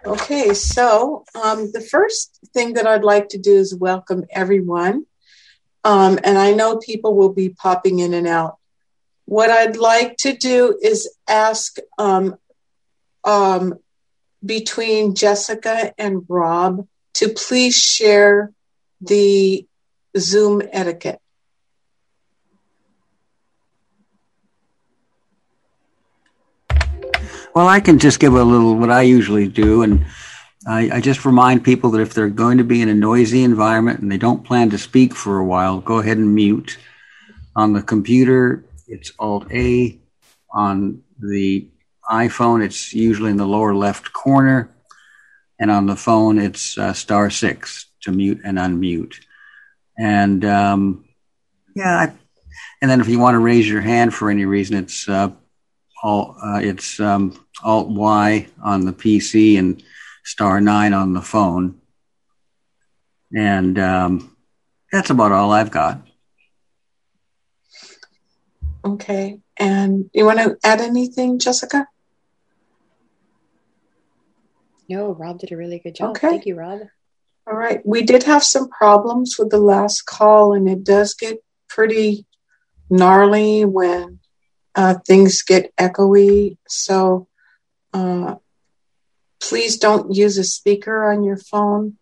Okay, so the first thing that I'd like to do is welcome everyone. And I know people will be popping in and out. What I'd like to do is ask between Jessica and Rob to please share the Zoom etiquette. Well, I can just give a little what I usually do, and I just remind people that if they're going to be in a noisy environment and they don't plan to speak for a while, go ahead and mute. On the computer, it's Alt-A. On the iPhone, it's usually in the lower left corner. And on the phone, it's *6 to mute and unmute. And and then if you want to raise your hand for any reason, it's Alt-Y on the PC and *9 on the phone. And that's about all I've got. Okay. And you want to add anything, Jessica? No, Rob did a really good job. Okay. Thank you, Rob. All right. We did have some problems with the last call, and it does get pretty gnarly when things get echoey. So please don't use a speaker on your phone.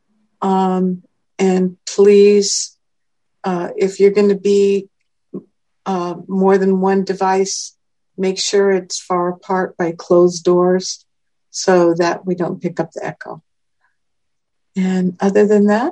And please, if you're going to be more than one device, make sure it's far apart by closed doors so that we don't pick up the echo. And other than that,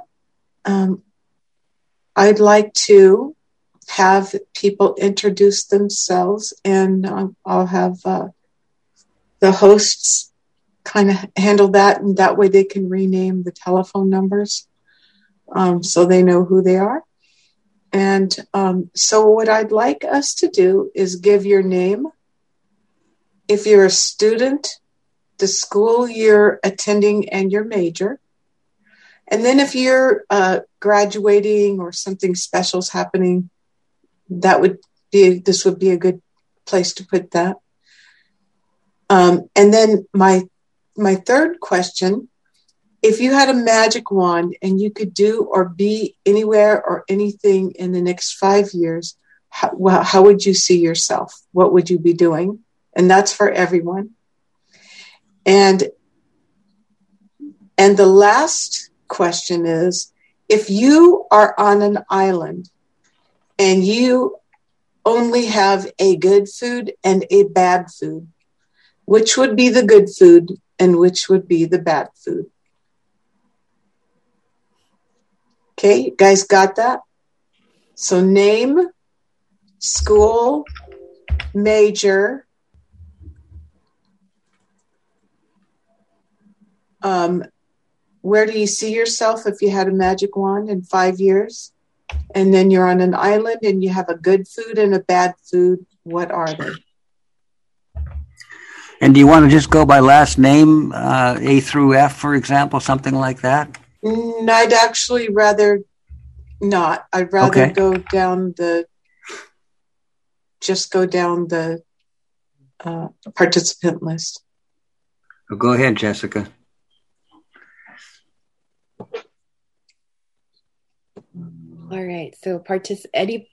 I'd like to have people introduce themselves, and I'll have the hosts kind of handle that, and that way they can rename the telephone numbers so they know who they are. And so what I'd like us to do is give your name, if you're a student, the school you're attending, and your major. And then if you're graduating or something special is happening, this would be a good place to put that. And then my third question, if you had a magic wand and you could do or be anywhere or anything in the next 5 years, how would you see yourself? What would you be doing? And that's for everyone. And the last question is, if you are on an island and you only have a good food and a bad food, which would be the good food and which would be the bad food? Okay, you guys got that? So name, school, major, where do you see yourself if you had a magic wand in 5 years? And then you're on an island and you have a good food and a bad food. What are they? And do you want to just go by last name, A through F, for example, something like that? I'd actually rather not. I'd rather go down the participant list. Well, go ahead, Jessica. All right. So participant.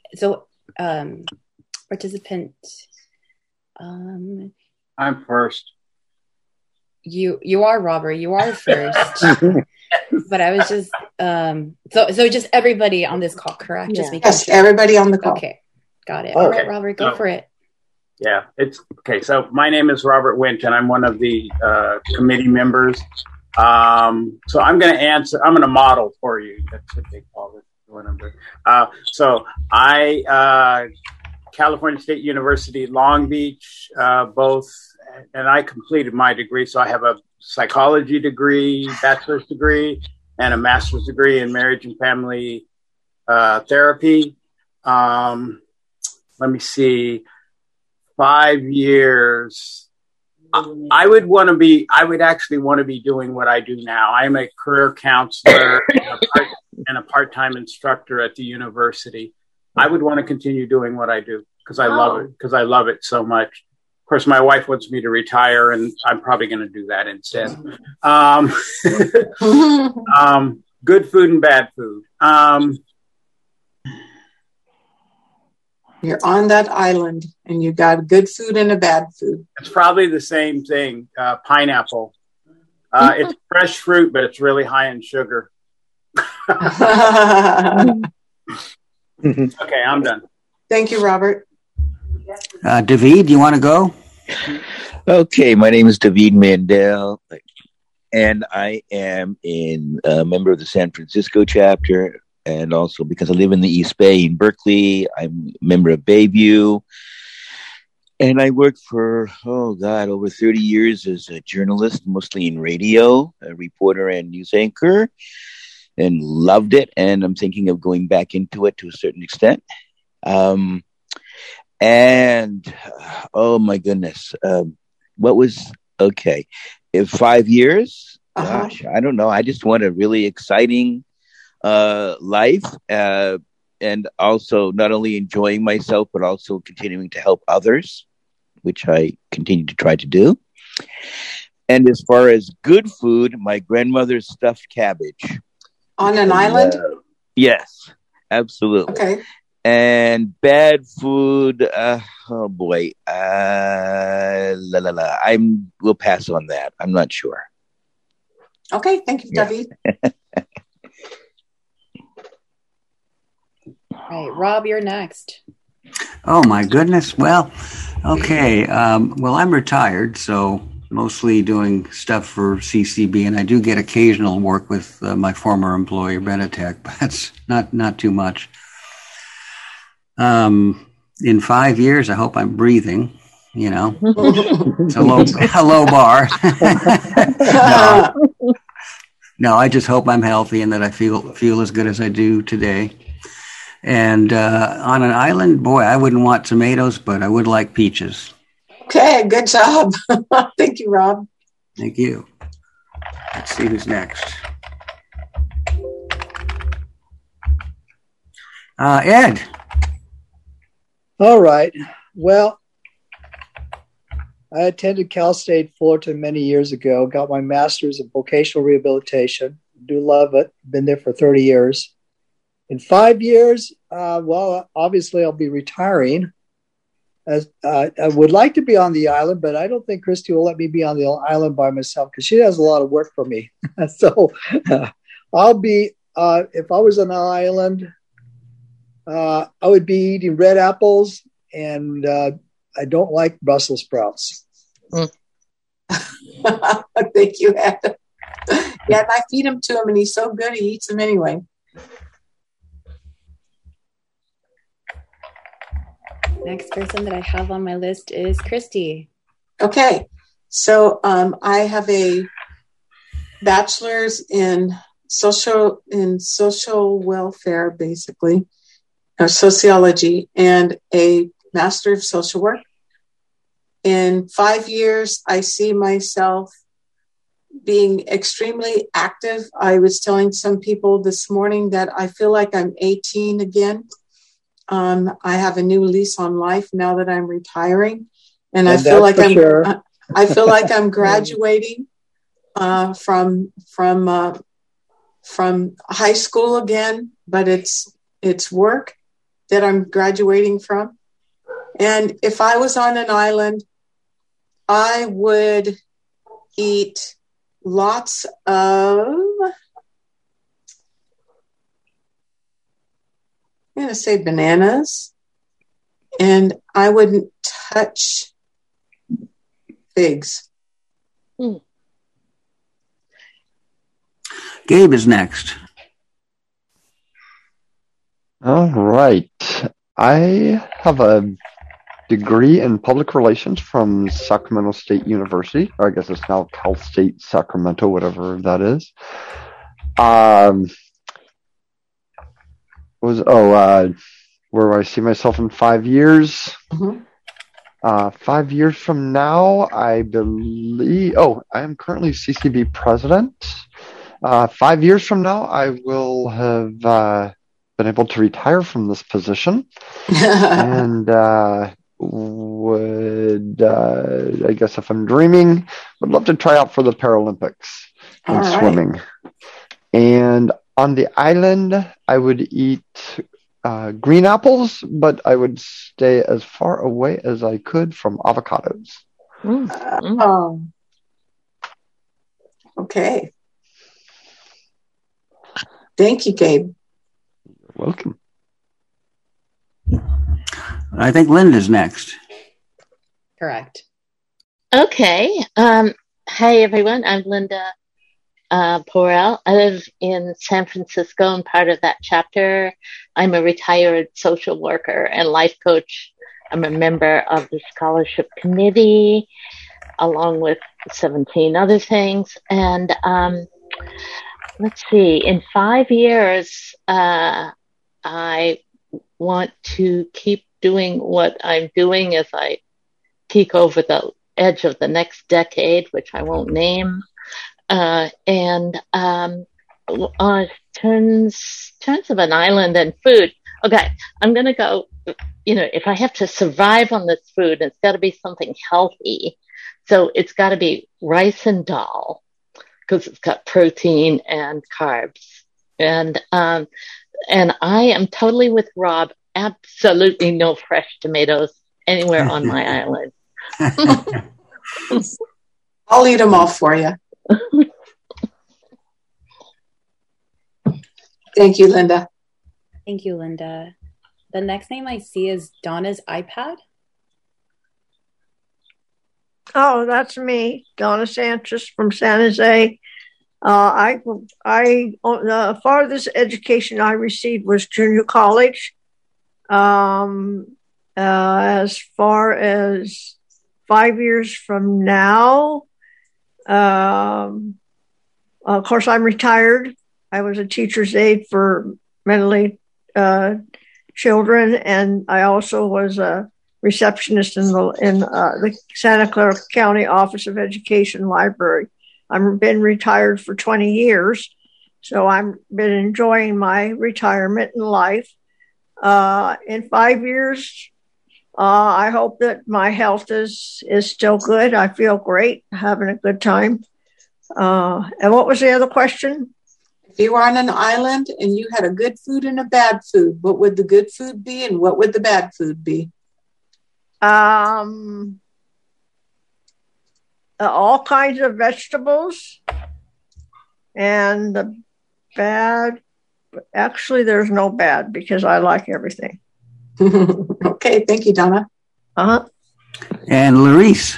I'm first. You are, Robert. You are first. But I was just so just everybody on this call, correct? Yeah. Just yes, sure. Everybody on the call. Okay, got it. All right, Robert, go for it. Yeah, it's okay. So my name is Robert Winch, and I'm one of the committee members. So I'm going to answer. I'm going to model for you. That's what they call it. So I California State University, Long Beach, both, and I completed my degree. So I have a psychology degree, bachelor's degree, and a master's degree in marriage and family therapy. Let me see, 5 years. I would actually want to be doing what I do now. I'm a career counselor and a part-time instructor at the university. I would want to continue doing what I do because I love it so much. course, my wife wants me to retire, and I'm probably going to do that instead. Good food and bad food. You're on that island, and you got good food and a bad food. It's probably the same thing. Pineapple. It's fresh fruit, but it's really high in sugar. Okay, I'm done. Thank you, Robert. David, do you want to go? Okay, my name is David Mandel, and I am a member of the San Francisco chapter, and also because I live in the East Bay in Berkeley, I'm a member of Bayview, and I worked for, over 30 years as a journalist, mostly in radio, a reporter and news anchor, and loved it, and I'm thinking of going back into it to a certain extent. And oh my goodness, in 5 years, gosh, I don't know. I just want a really exciting life, and also not only enjoying myself, but also continuing to help others, which I continue to try to do. And as far as good food, my grandmother's stuffed cabbage. On an island? Yes, absolutely. Okay. And bad food, we'll pass on that. I'm not sure. Okay, thank you, David. All right, Rob, you're next. Oh my goodness. Well, okay. Well, I'm retired, so mostly doing stuff for CCB, and I do get occasional work with my former employer, Benetech, but it's not too much. In 5 years, I hope I'm breathing, it's a low bar. No, I just hope I'm healthy and that I feel as good as I do today. And on an island, boy, I wouldn't want tomatoes, but I would like peaches. Okay, good job. Thank you, Rob. Thank you. Let's see who's next. Ed. All right. Well, I attended Cal State Fullerton many years ago, got my master's in vocational rehabilitation. Do love it. Been there for 30 years. In 5 years, obviously I'll be retiring. I would like to be on the island, but I don't think Christy will let me be on the island by myself because she has a lot of work for me. So I'll be, if I was on an island, I would be eating red apples, and I don't like Brussels sprouts. Thank you, Ed. Yeah, I feed him to him, and he's so good, he eats them anyway. Next person that I have on my list is Christy. Okay, so I have a bachelor's in social welfare, basically, or sociology, and a master of social work. In 5 years, I see myself being extremely active. I was telling some people this morning that I feel like I'm 18 again. I have a new lease on life now that I'm retiring, and I feel like I feel like I'm graduating from high school again, but it's work that I'm graduating from. And if I was on an island, I would eat lots of, I'm going to say bananas, and I wouldn't touch figs. Gabe is next. All right. I have a degree in public relations from Sacramento State University, or I guess it's now Cal State Sacramento, whatever that is. Where I see myself in 5 years. Mm-hmm. 5 years from now, I believe. I am currently CCB president. 5 years from now, I will have been able to retire from this position, and would, I guess if I'm dreaming, would love to try out for the Paralympics in swimming. And on the island, I would eat green apples, but I would stay as far away as I could from avocados. Okay. Thank you, Gabe. You're welcome. I think Linda's next. Correct. Okay. Hey, everyone. I'm Linda Porel. I live in San Francisco and part of that chapter. I'm a retired social worker and life coach. I'm a member of the scholarship committee, along with 17 other things. And let's see, in 5 years, I want to keep doing what I'm doing as I peek over the edge of the next decade, which I won't name. And terms of an island and food. Okay, I'm going to go, if I have to survive on this food, it's got to be something healthy. So it's got to be rice and dal because it's got protein and carbs. And I am totally with Rob. Absolutely no fresh tomatoes anywhere on my island. I'll eat them all for you. Thank you, Linda. Thank you, Linda. The next name I see is Donna's iPad. Oh, that's me, Donna Sanchez from San Jose. The farthest education I received was junior college. As far as 5 years from now, of course, I'm retired. I was a teacher's aide for mentally children, and I also was a receptionist in the Santa Clara County Office of Education Library. I've been retired for 20 years, so I've been enjoying my retirement in life. In 5 years, I hope that my health is still good. I feel great, having a good time. And what was the other question? If you were on an island and you had a good food and a bad food, what would the good food be and what would the bad food be? All kinds of vegetables. And the bad, actually, there's no bad because I like everything. Okay, thank you, Donna. And Larice.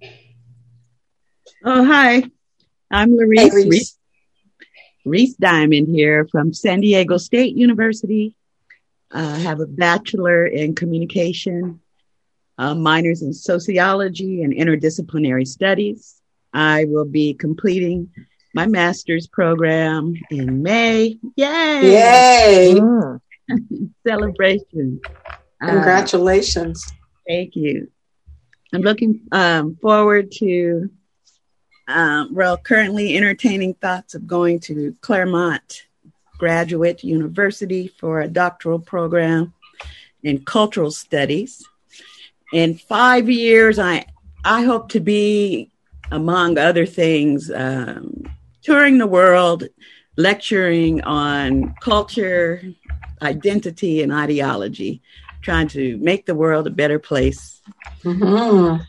Oh, hi. I'm Larice. Hey, Reese Diamond here from San Diego State University. I have a bachelor in communication, minors in sociology and interdisciplinary studies. I will be completing my master's program in May. Yay! Yay! Celebration. Congratulations. Thank you. I'm looking forward to currently entertaining thoughts of going to Claremont Graduate University for a doctoral program in cultural studies. In 5 years, I hope to be, among other things, touring the world, lecturing on culture, identity, and ideology, trying to make the world a better place. Mm-hmm.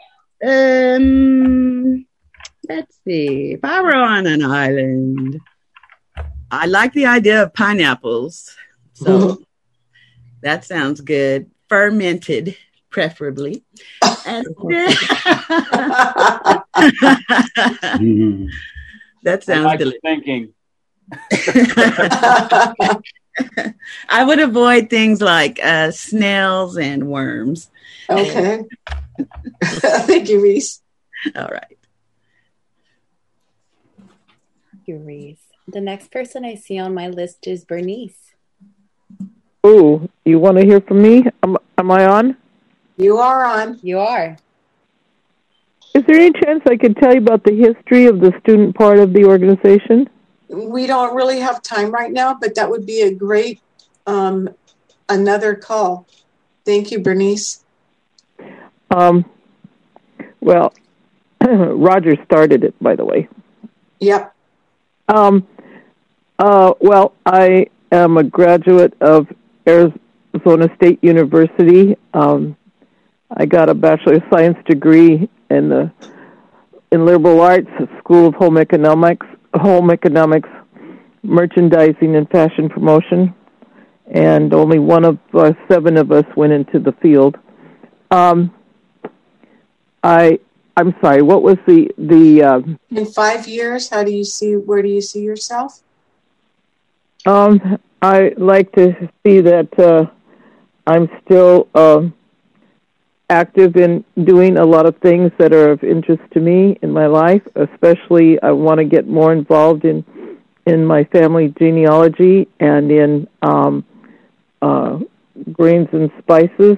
Let's see. If I were on an island, I like the idea of pineapples. So that sounds good. Fermented, preferably. And that sounds delicious. Thinking. I would avoid things like snails and worms. Okay. Thank you, Reese. All right. Thank you, Reese. The next person I see on my list is Bernice. Oh, you want to hear from me? Am I on? You are on. You are. Is there any chance I could tell you about the history of the student part of the organization? We don't really have time right now, but that would be a great another call. Thank you, Bernice. Well, Roger started it, by the way. Yep. Well, I am a graduate of Arizona State University. I got a Bachelor of Science degree in Liberal Arts, School of Home Economics, Merchandising, and Fashion Promotion. And only one of 7 of us went into the field. I'm sorry. What was the? In 5 years, where do you see yourself? I like to see that I'm still active in doing a lot of things that are of interest to me in my life. Especially, I want to get more involved in my family genealogy and in grains and spices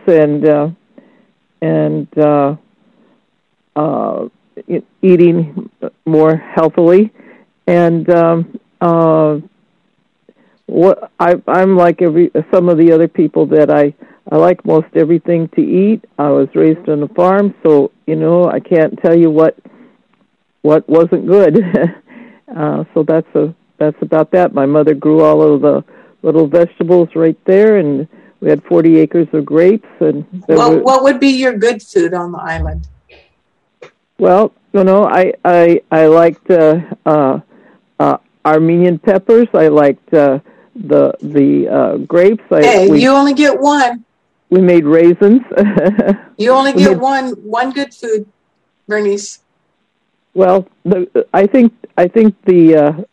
and eating more healthily, and what I'm like some of the other people that I like most everything to eat. I was raised on a farm, so I can't tell you what wasn't good. So that's about that. My mother grew all of the little vegetables right there, and we had 40 acres of grapes. And what would be your good food on the island? Well, I liked Armenian peppers. I liked the grapes. You only get one. We made raisins. You only get one good food, Bernice. Well, I think the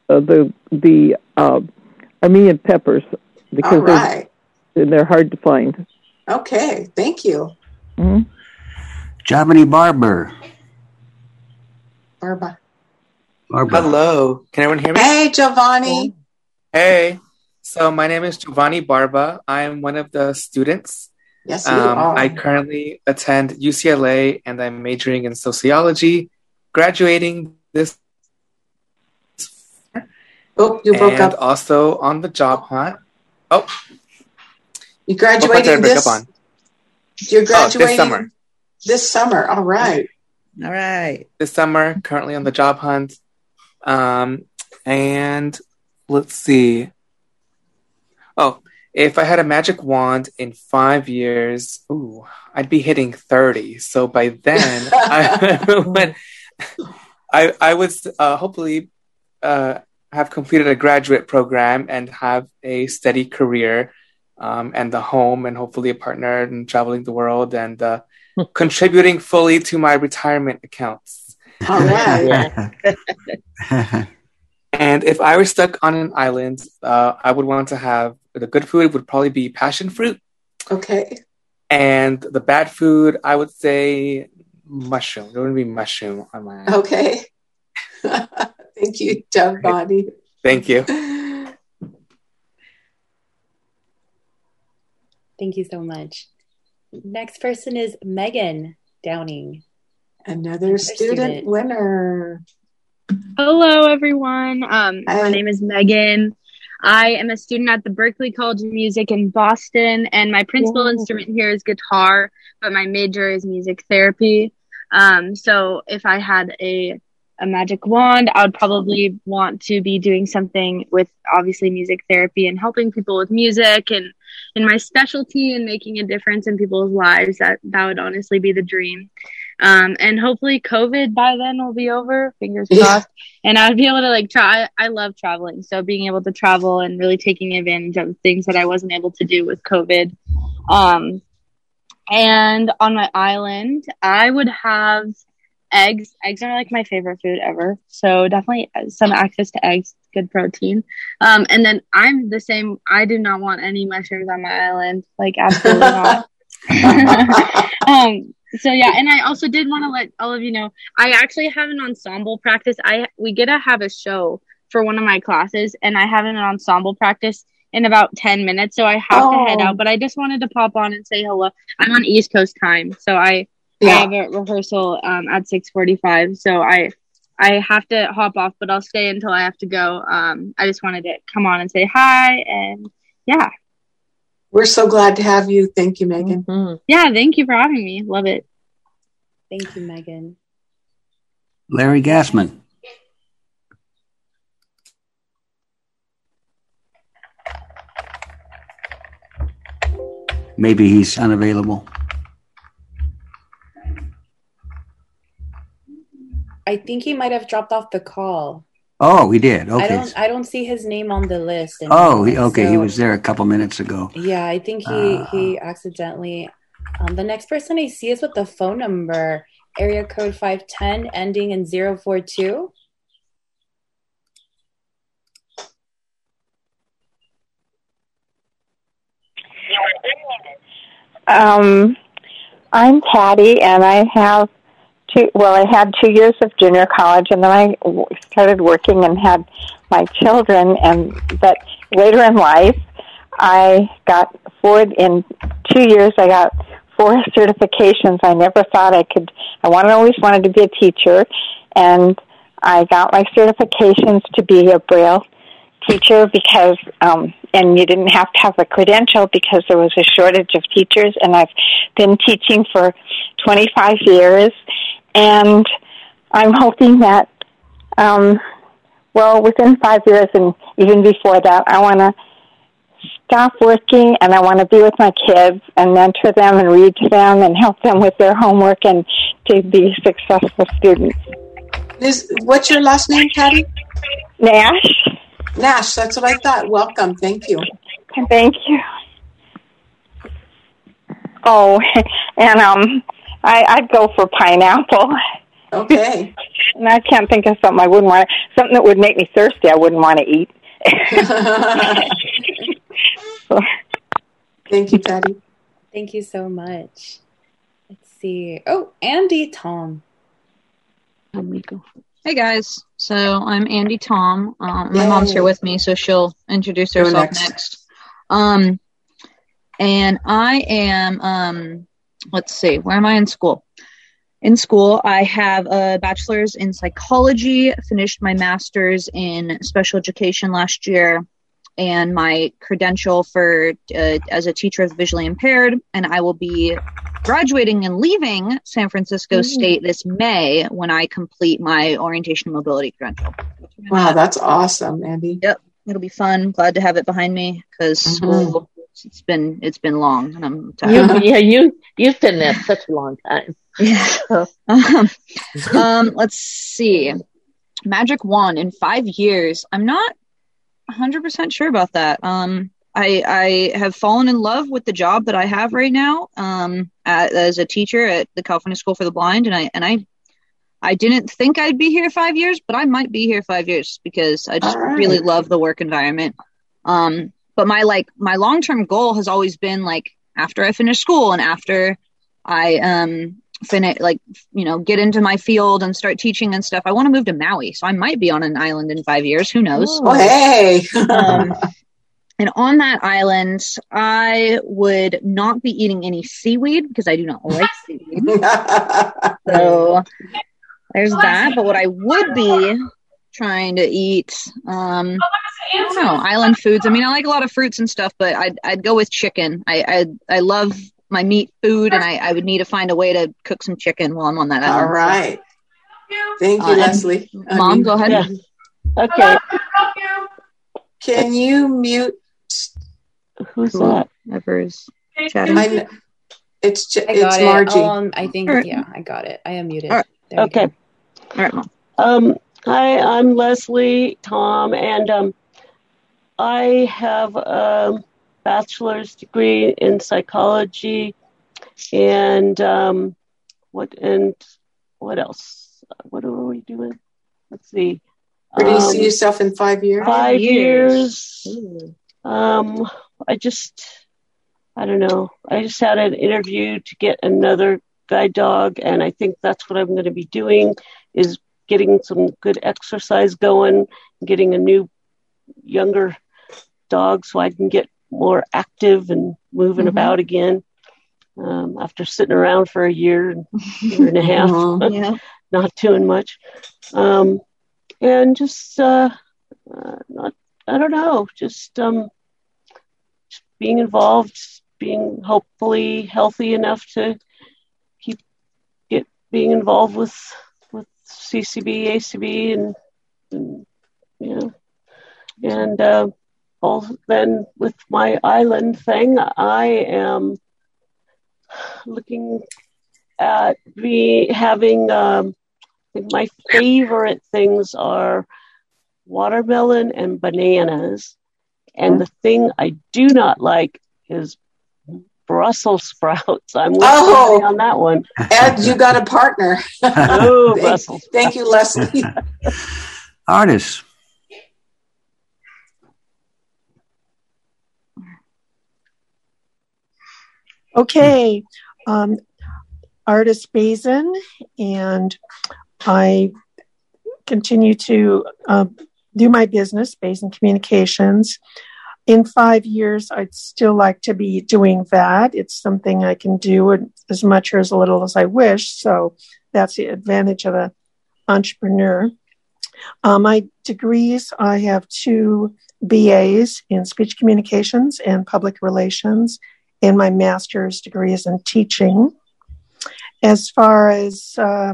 Armenian peppers, because they're hard to find. Okay, thank you. Mm-hmm. Giovanni Barber. Barba. Hello. Can everyone hear me? Hey, Giovanni. Hey. So my name is Giovanni Barba. I am one of the students. Yes, you are. I currently attend UCLA, and I'm majoring in sociology, graduating this. Oh, you broke up. And also on the job hunt. Oh. You graduating this? You're graduating this summer. This summer. All right. All right. This summer, currently on the job hunt. And let's see. Oh, if I had a magic wand in 5 years, I'd be hitting 30. So by then, I would hopefully have completed a graduate program and have a steady career, and a home, and hopefully a partner, and traveling the world, and contributing fully to my retirement accounts. All right. And if I were stuck on an island, I would want to have the good food would probably be passion fruit. Okay. And the bad food, I would say mushroom. There wouldn't be mushroom on my island. Okay. Thank you, Giovanni. Thank you. Thank you so much. Next person is Megan Downing. Another student winner. Hello, everyone. My name is Megan. I am a student at the Berklee College of Music in Boston, and my principal instrument here is guitar, but my major is music therapy. So if I had a magic wand, I would probably want to be doing something with obviously music therapy and helping people with music, and in my specialty and making a difference in people's lives. That would honestly be the dream. And hopefully COVID by then will be over, fingers crossed. And I would be able to try. I love traveling. So being able to travel and really taking advantage of things that I wasn't able to do with COVID. And on my island, I would have eggs. Eggs are my favorite food ever. So definitely some access to eggs, good protein. And then I'm the same. I do not want any mushrooms on my island. Absolutely not. So yeah, and I also did want to let all of you know, I actually have an ensemble practice. We get to have a show for one of my classes, and I have an ensemble practice in about 10 minutes, so I have to head out. But I just wanted to pop on and say hello. I'm on East Coast time, so I have a rehearsal at 6:45. So I have to hop off, but I'll stay until I have to go. I just wanted to come on and say hi, and yeah. We're so glad to have you. Thank you, Megan. Mm-hmm. Yeah, thank you for having me. Love it. Thank you, Megan. Larry Gassman. Maybe he's unavailable. I think he might have dropped off the call. Oh, he did. Okay. I don't see his name on the list anymore, oh, okay. So, he was there a couple minutes ago. Yeah, I think he accidentally. The next person I see is with the phone number, area code 510, ending in 042. I'm Patty, and I have I had 2 years of junior college, and then I started working and had my children. But later in life, I got in 2 years. I got 4 certifications. I never thought I could. Always wanted to be a teacher, and I got my certifications to be a Braille teacher because, and you didn't have to have a credential because there was a shortage of teachers, and I've been teaching for 25 years, and I'm hoping that, within 5 years and even before that, I want to stop working, and I want to be with my kids and mentor them and read to them and help them with their homework and to be successful students. What's your last name, Patty? Nash. Nash, that's what I thought. Welcome. Thank you. Thank you. Oh, and I'd go for pineapple. Okay. And I can't think of something I wouldn't want. Something that would make me thirsty I wouldn't want to eat. Thank you, Patty. Thank you so much. Let's see. Oh, Andy Tom. Hey guys, so I'm Andy Tom. My mom's here with me, so she'll introduce herself next. And I am, let's see, where am I in school? In school, I have a bachelor's in psychology, finished my master's in special education last year, and my credential for as a teacher of visually impaired, and I will be graduating and leaving San Francisco State this May when I complete my orientation and mobility credential. Wow, that's awesome, Andy. Yep, it'll be fun. Glad to have it behind me because school it's been long, and I'm tired. You've been there such a long time. Yeah. Let's see. Magic wand in 5 years. I'm not 100% sure about that. I have fallen in love with the job that I have right now as a teacher at the California School for the Blind, and I didn't think I'd be here 5 years, but I might be here 5 years because I just really love the work environment. But my long-term goal has always been after I finish school and after I get into my field and start teaching and stuff, I want to move to Maui. So I might be on an island in 5 years. Who knows? Oh, hey. And on that island, I would not be eating any seaweed because I do not like seaweed. So there's that. But what I would be trying to eat, I don't know, island foods. I mean, I like a lot of fruits and stuff, but I'd go with chicken. I love my meat food, and I would need to find a way to cook some chicken while I'm on that island. All right. Thank you, Leslie. Mom, go ahead. Yeah. Okay. Can you mute? Who's that? Whoever's chatting. It's got Margie. I think, I got it. I am muted. All right. Okay. All right, Mom. Hi, I'm Leslie Tom, and I have a bachelor's degree in psychology, and what else? What are we doing? Let's see. Where do you see yourself in 5 years? 5 years. I don't know. I just had an interview to get another guide dog, and I think that's what I'm going to be doing, is getting some good exercise going, getting a new, younger dog so I can get more active and moving about again after sitting around for a year and a half, not doing much. And just, I don't know, just being involved, being hopefully healthy enough to being involved with CCB, ACB, and you know, and all then with my island thing, I am looking at having. I think my favorite things are watermelon and bananas, and the thing I do not like is Brussels sprouts. I'm with somebody on that one. Ed, you got a partner. No, Brussels. Thank you, Leslie. Artis. Okay. Artis Bazin, and I continue to do my business, Bazin Communications. In 5 years, I'd still like to be doing that. It's something I can do as much or as little as I wish. So that's the advantage of an entrepreneur. My degrees, I have 2 BAs in speech communications and public relations, and my master's degree is in teaching. As far as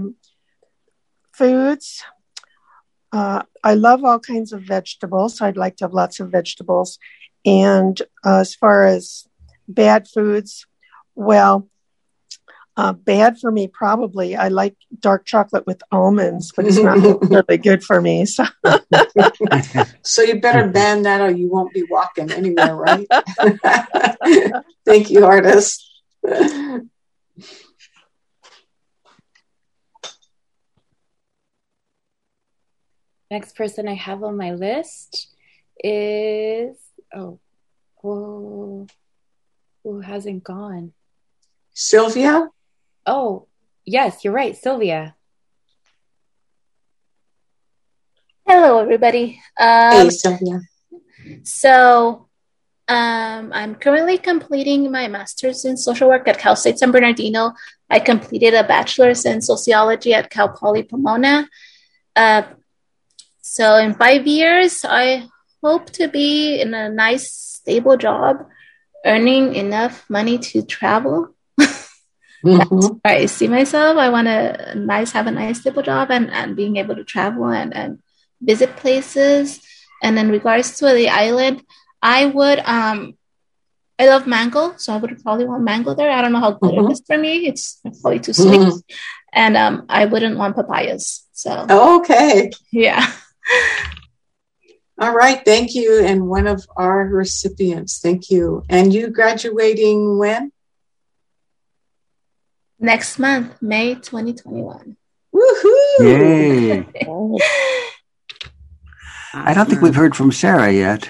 foods, I love all kinds of vegetables. I'd like to have lots of vegetables. And as far as bad foods, well, bad for me probably. I like dark chocolate with almonds, but it's not really good for me. So. So you better ban that or you won't be walking anywhere, right? Thank you, Artis. Next person I have on my list is who hasn't gone? Sylvia? Oh, yes, you're right, Sylvia. Hello, everybody. Hey, Sylvia. So, I'm currently completing my master's in social work at Cal State San Bernardino. I completed a bachelor's in sociology at Cal Poly Pomona. So in 5 years, I hope to be in a nice, stable job, earning enough money to travel. That's where I see myself. I want to have a nice, stable job and being able to travel and visit places. And in regards to the island, I would, I love mango, so I would probably want mango there. I don't know how good it is for me. It's probably too sweet. And I wouldn't want papayas. So okay. Yeah. All right. Thank you. And one of our recipients. Thank you. And you graduating when? Next month, May 2021. Woohoo! Yay. I don't think we've heard from Sarah yet.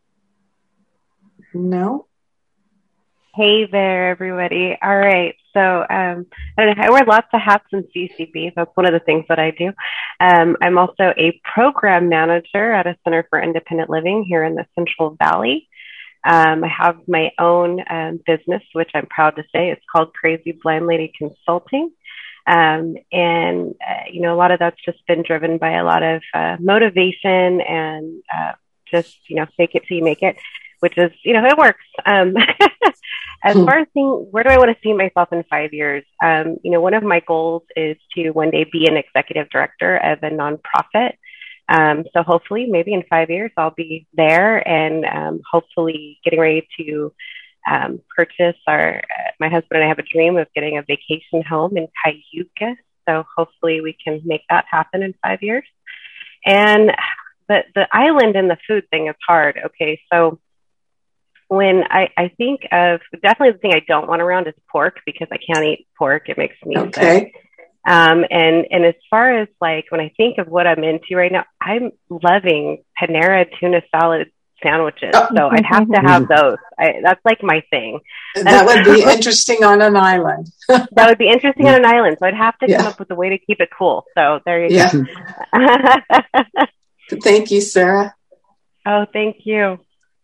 No. Hey there, everybody. All right. So I don't know. I wear lots of hats in CCB. That's one of the things that I do. I'm also a program manager at a Center for Independent Living here in the Central Valley. I have my own business, which I'm proud to say. It's called Crazy Blind Lady Consulting. And you know, a lot of that's just been driven by a lot of motivation and just, you know, fake it till you make it, which is, you know, it works. As far as where do I want to see myself in 5 years? You know, one of my goals is to one day be an executive director of a nonprofit. So hopefully maybe in 5 years I'll be there and hopefully getting ready to purchase my husband and I have a dream of getting a vacation home in Cayuga. So hopefully we can make that happen in 5 years. And the island and the food thing is hard. Okay. So when I think of, definitely the thing I don't want around is pork, because I can't eat pork. It makes me sick. And as far as like, when I think of what I'm into right now, I'm loving Panera tuna salad sandwiches. So I'd have to have those. That's like my thing. That would be interesting on an island. That would be interesting on an island. So I'd have to come up with a way to keep it cool. So there you go. Thank you, Sarah. Oh, thank you.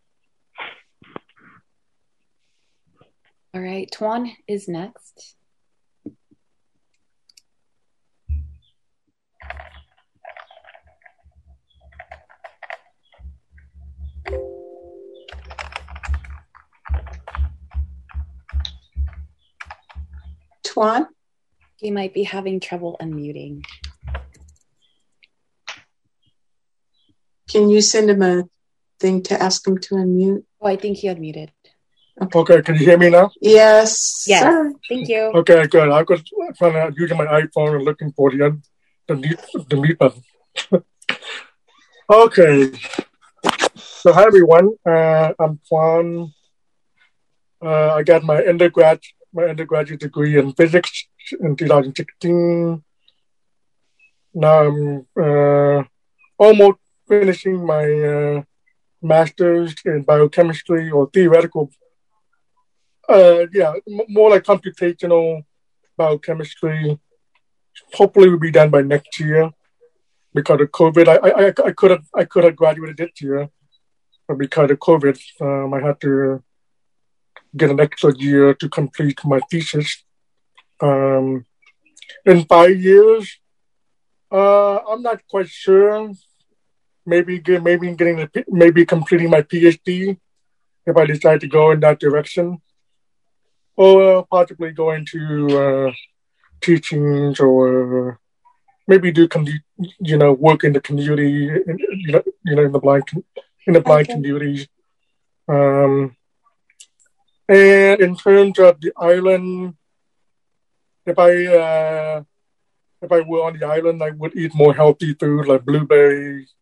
All right, Tuan is next. Tuan? He might be having trouble unmuting. Can you send him a thing to ask him to unmute? Oh, I think he unmuted. Okay, can you hear me now? Yes. Yes. Sir. Thank you. Okay, good. I was trying to using my iPhone and looking for the mute button. Okay. So hi everyone. I'm Juan. I got my undergraduate degree in physics in 2016. Now I'm almost finishing my master's in biochemistry or theoretical. More like computational biochemistry. Hopefully, will be done by next year. Because of COVID, I could have graduated this year, but because of COVID, I had to get an extra year to complete my thesis. In 5 years, I'm not quite sure. Maybe completing my PhD if I decide to go in that direction, or possibly go into teachings, or maybe do work in the community, in the blind communities. And in terms of the island, if I were on the island, I would eat more healthy food like blueberries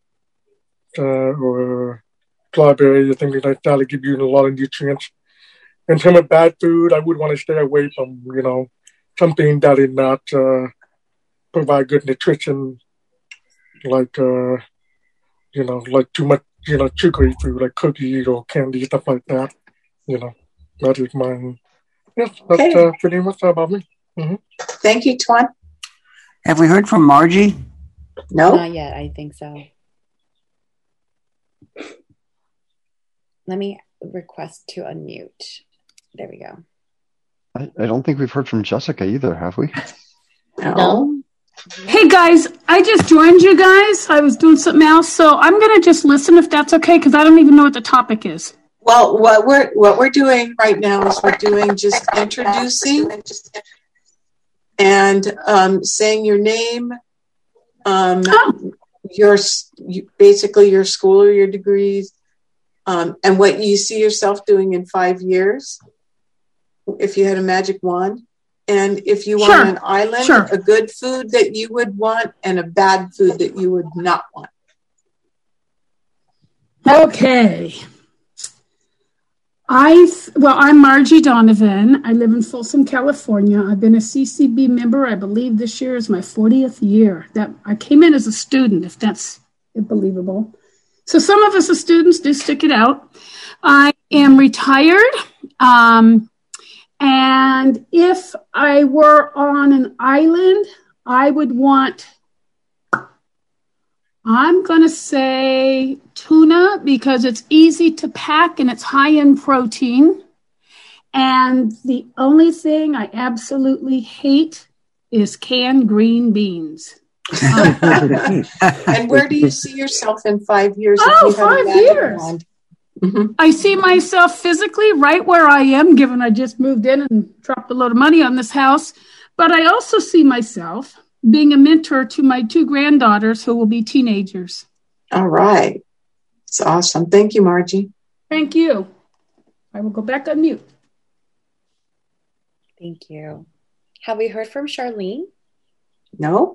or strawberries or things like that to give you a lot of nutrients. In terms of bad food, I would want to stay away from, something that did not provide good nutrition, like, like too much, sugary food, like cookies or candy, stuff like that. That is mine. Yes, that's pretty much about me. Mm-hmm. Thank you, Tuan. Have we heard from Margie? No. Not yet, I think so. Let me request to unmute. There we go. I don't think we've heard from Jessica either, have we? No. Hey guys, I just joined you guys. I was doing something else, so I'm going to just listen if that's okay, because I don't even know what the topic is. Well, what we're doing right now is we're doing just introducing and saying your name, basically your school or your degrees, and what you see yourself doing in 5 years. If you had a magic wand, and if you want an island, a good food that you would want and a bad food that you would not want. Okay. I'm Margie Donovan. I live in Folsom, California. I've been a CCB member. I believe this year is my 40th year. That I came in as a student, if that's believable. So some of us as students do stick it out. I am retired. And if I were on an island, I would want, I'm going to say tuna, because it's easy to pack and it's high in protein. And the only thing I absolutely hate is canned green beans. And where do you see yourself in 5 years? Oh, 5 years. Mm-hmm. I see myself physically right where I am, given I just moved in and dropped a load of money on this house. But I also see myself being a mentor to my 2 granddaughters who will be teenagers. All right. It's awesome. Thank you, Margie. Thank you. I will go back on mute. Thank you. Have we heard from Charlene? No.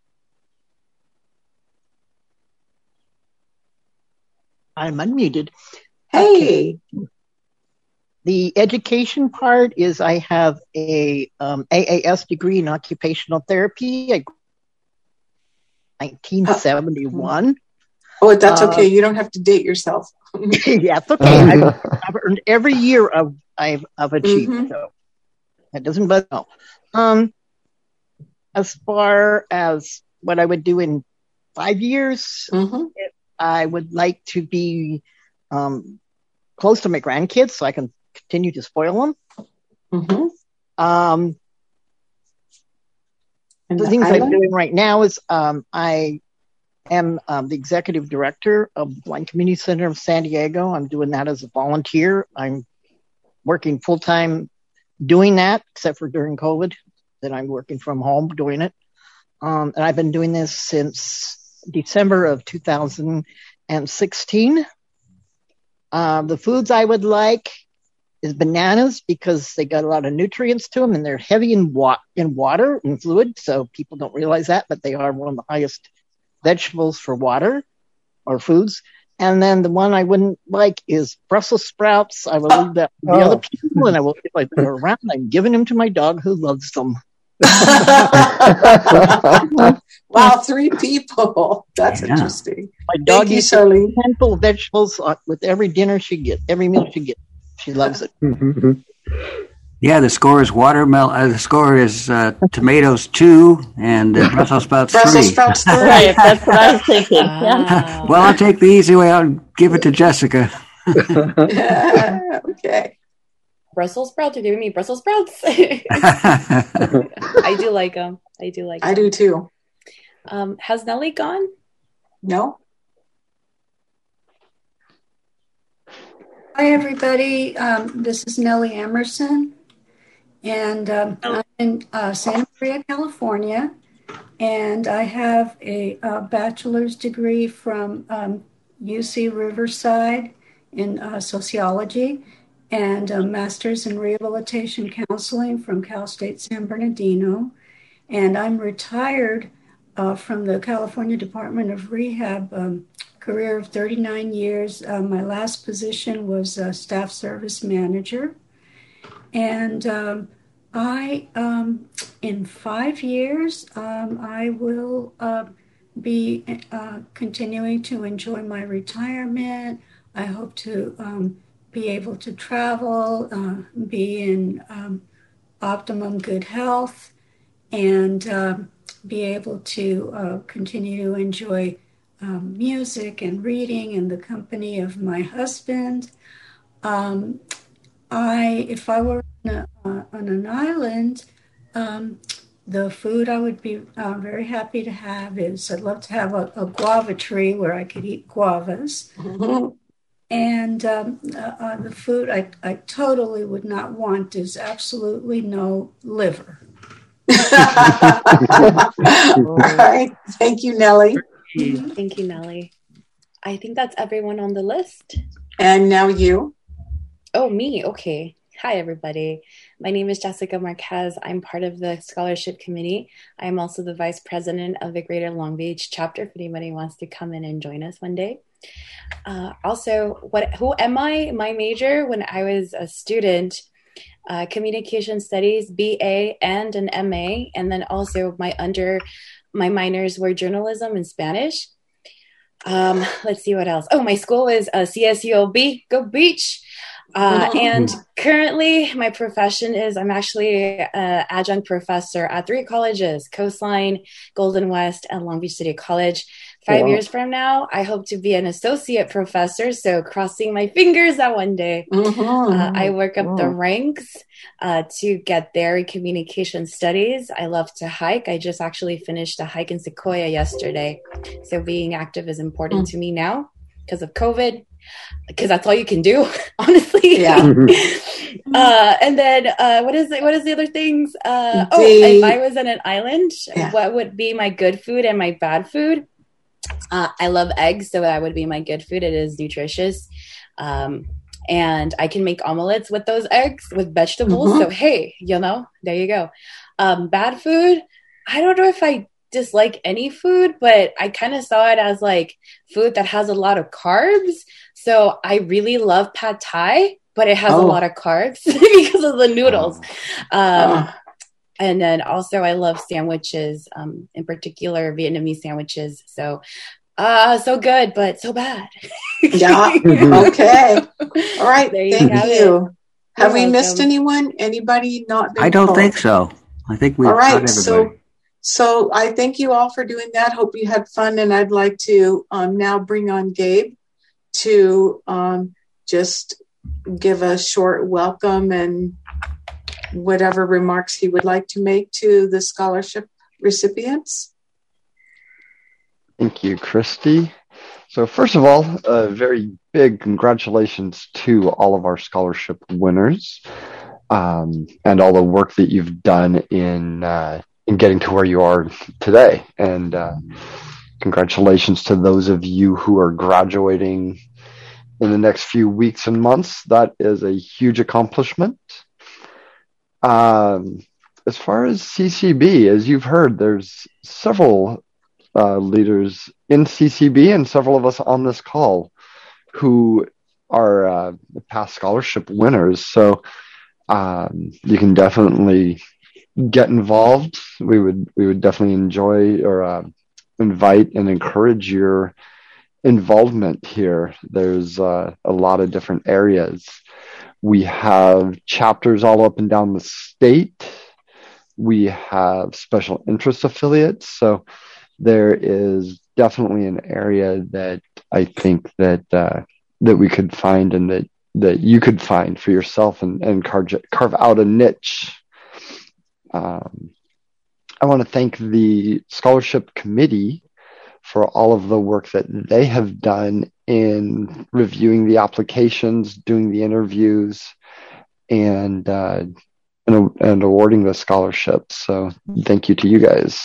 I'm unmuted. Hey. Okay. The education part is I have a AAS degree in occupational therapy. 1971. Oh, that's okay. You don't have to date yourself. Yeah, it's okay. I've earned every year I've achieved. Mm-hmm. So that doesn't bother me. As far as what I would do in 5 years, I would like to be close to my grandkids so I can continue to spoil them. The things I'm doing right now is I am the executive director of the Blind Community Center of San Diego. I'm doing that as a volunteer. I'm working full-time doing that, except for during COVID. that I'm working from home doing it. And I've been doing this since December of 2016. The foods I would like is bananas because they got a lot of nutrients to them and they're heavy in water and fluid. So people don't realize that, but they are one of the highest vegetables for water or foods. And then the one I wouldn't like is Brussels sprouts. I will leave that to the other people, and if they're around, I'm giving them to my dog who loves them. Wow, 3 people. That's interesting. My dog eats a handful of vegetables with every dinner she gets, every meal she gets. She loves it. Yeah, the score is watermelon. The score is tomatoes 2 and Brussels sprouts 3. Brussels sprouts 3. Right, that's what I was thinking. Yeah. Well, I'll take the easy way out and give it to Jessica. Okay. Brussels sprouts? You're giving me Brussels sprouts? I do like them. I do too. Has Nellie gone? No. Hi, everybody. This is Nellie Emerson, and I'm in Santa Maria, California, and I have a bachelor's degree from UC Riverside in sociology and a master's in rehabilitation counseling from Cal State San Bernardino, and I'm retired from the California Department of Rehab. Career of 39 years. My last position was staff service manager. And in 5 years, I will be continuing to enjoy my retirement. I hope to be able to travel, be in optimum good health, and be able to continue to enjoy music and reading in the company of my husband. If I were on an island, the food I would be very happy to have is I'd love to have a guava tree where I could eat guavas. And the food I totally would not want is absolutely no liver. All right. Thank you, Nellie. Thank you, Nellie. I think that's everyone on the list. And now you. Oh, me. Okay. Hi, everybody. My name is Jessica Marquez. I'm part of the scholarship committee. I'm also the vice president of the Greater Long Beach chapter, if anybody wants to come in and join us one day. Who am I? My major when I was a student, communication studies, BA and an MA. And then also my minors were journalism and Spanish. Let's see what else. Oh, my school is CSULB, Go Beach. And currently my profession is I'm actually an adjunct professor at 3 colleges, Coastline, Golden West, and Long Beach City College. 5 years from now, I hope to be an associate professor. So crossing my fingers that one day I work up the ranks to get there in communication studies. I love to hike. I just actually finished a hike in Sequoia yesterday. So being active is important to me now because of COVID, because that's all you can do, honestly. Yeah. And then what is the other things? If I was on an island, what would be my good food and my bad food? I love eggs, so that would be my good food. It is nutritious. And I can make omelets with those eggs with vegetables. So, hey, there you go. Bad food. I don't know if I dislike any food, but I kind of saw it as like food that has a lot of carbs. So I really love pad thai, but it has a lot of carbs because of the noodles. And then also I love sandwiches, in particular Vietnamese sandwiches. So good, but so bad. Yeah. Okay. All right. Thank you. Have we missed anyone? Anybody not been I don't called? think so. I think we've all right. got everybody. So I thank you all for doing that. Hope you had fun. And I'd like to now bring on Gabe to just give a short welcome and whatever remarks he would like to make to the scholarship recipients. Thank you, Christy. So first of all, a very big congratulations to all of our scholarship winners. and all the work that you've done in getting to where you are today. And congratulations to those of you who are graduating in the next few weeks and months. That is a huge accomplishment. As far as CCB, as you've heard, there's several leaders in CCB and several of us on this call who are past scholarship winners. So you can definitely get involved. We would definitely enjoy or invite and encourage your involvement here. There's a lot of different areas. We have chapters all up and down the state. We have special interest affiliates. So there is definitely an area that I think that we could find and that you could find for yourself and carve out a niche. I want to thank the scholarship committee for all of the work that they have done in reviewing the applications, doing the interviews, and awarding the scholarships. So thank you to you guys.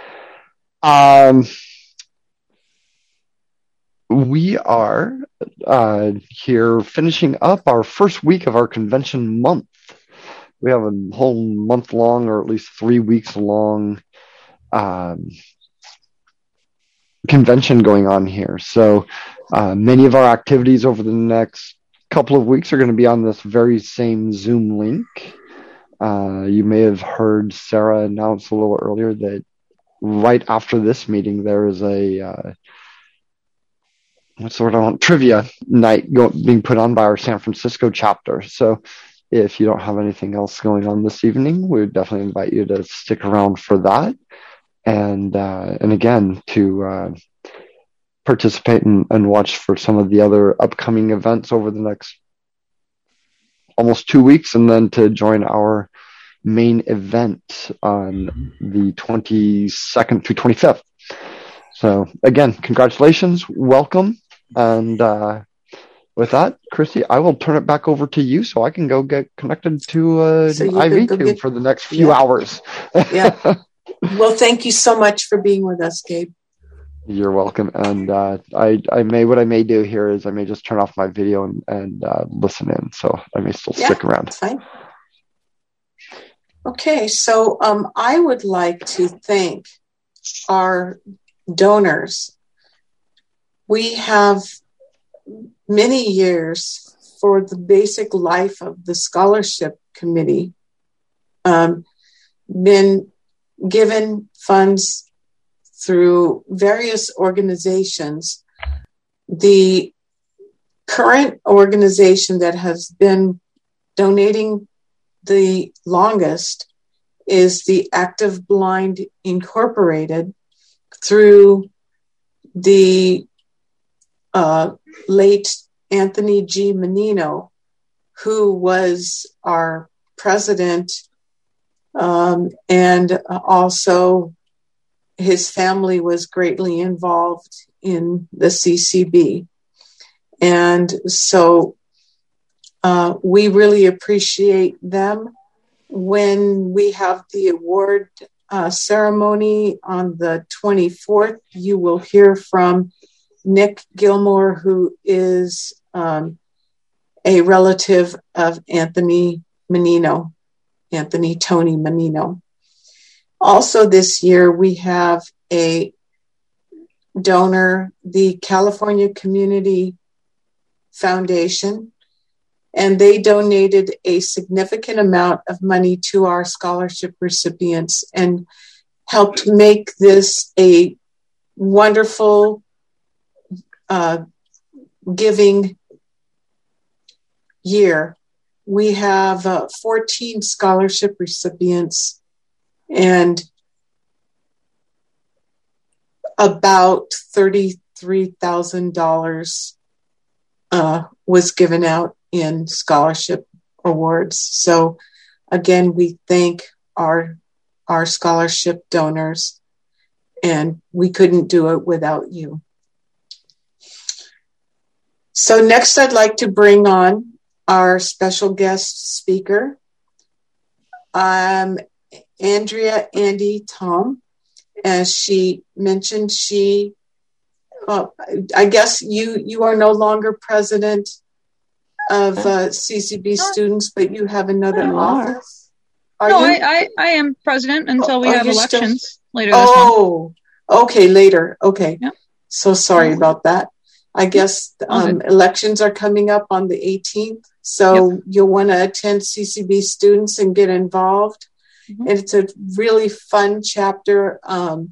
We are here finishing up our first week of our convention month. We have a whole month long, or at least 3 weeks long, convention going on here. So many of our activities over the next couple of weeks are going to be on this very same Zoom link. You may have heard Sarah announce a little earlier that right after this meeting, there is a trivia night being put on by our San Francisco chapter. So if you don't have anything else going on this evening, we would definitely invite you to stick around for that. And again, to participate and watch for some of the other upcoming events over the next almost 2 weeks, and then to join our main event on the 22nd through 25th. So again, congratulations, welcome. And with that, Christy, I will turn it back over to you so I can go get connected to IV tube for the next few hours. Yeah. Well, thank you so much for being with us, Gabe. You're welcome. And what I may do here is I may just turn off my video and listen in. So I may still stick around. Fine. Okay, so I would like to thank our donors. We have many years for the basic life of the scholarship committee been given funds through various organizations. The current organization that has been donating the longest is the Active Blind Incorporated, through the late Anthony G. Menino, who was our president, and also his family was greatly involved in the CCB. And so we really appreciate them. When we have the award ceremony on the 24th, you will hear from Nick Gilmore, who is a relative of Anthony Tony Menino. Also this year, we have a donor, the California Community Foundation, and they donated a significant amount of money to our scholarship recipients and helped make this a wonderful giving year. We have 14 scholarship recipients, and about $33,000 was given out in scholarship awards. So again, we thank our scholarship donors, and we couldn't do it without you. So next, I'd like to bring on our special guest speaker, Andrea Andy Tom, as she mentioned, I guess you are no longer president of CCB students, but you have another office. I am president until we have elections later this month. Oh, okay, later. Okay. Yep. So sorry about that. I guess elections are coming up on the 18th. So you'll want to attend CCB students and get involved. Mm-hmm. And it's a really fun chapter. I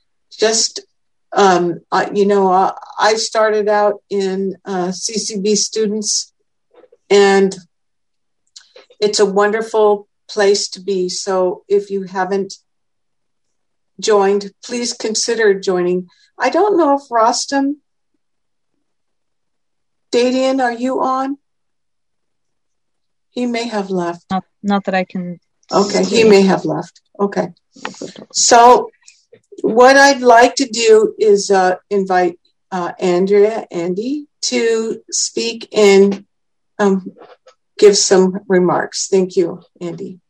started out in CCB students, and it's a wonderful place to be. So if you haven't joined, please consider joining. I don't know if Rostam Dadian, are you on? He may have left. Not that I can. Okay, he may have left. Okay. So what I'd like to do is invite Andy, to speak and give some remarks. Thank you, Andy.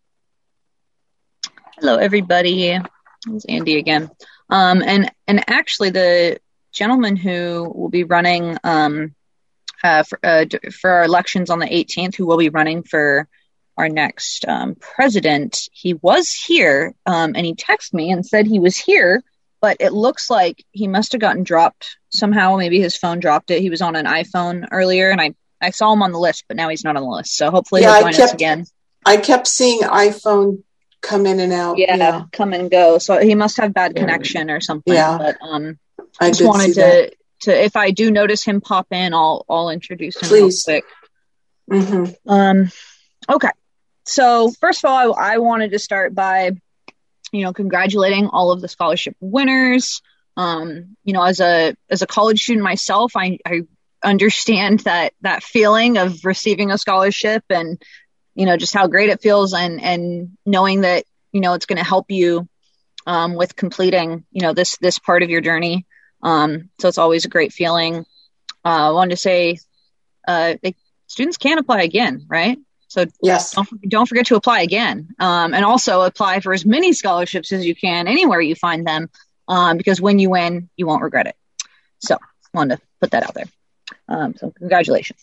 Hello, everybody. It's Andy again. And actually, the gentleman who will be running for our elections on the 18th, who will be running for our next president, he was here, and he texted me and said he was here, but it looks like he must have gotten dropped somehow. Maybe his phone dropped it. He was on an iPhone earlier, and I saw him on the list, but now he's not on the list. So hopefully he'll join us again. I kept seeing iPhone come in and out. Yeah, come and go. So he must have bad connection or something. Yeah. But I just wanted to, if I do notice him pop in, I'll introduce him real quick. Mm-hmm. Okay. So first of all, I wanted to start by, congratulating all of the scholarship winners. As a college student myself, I understand that feeling of receiving a scholarship and, just how great it feels and knowing that, it's going to help you with completing, this part of your journey. So it's always a great feeling. I wanted to say, students can apply again, right? So yes, don't forget to apply again, and also apply for as many scholarships as you can anywhere you find them, because when you win, you won't regret it. So I wanted to put that out there. So congratulations.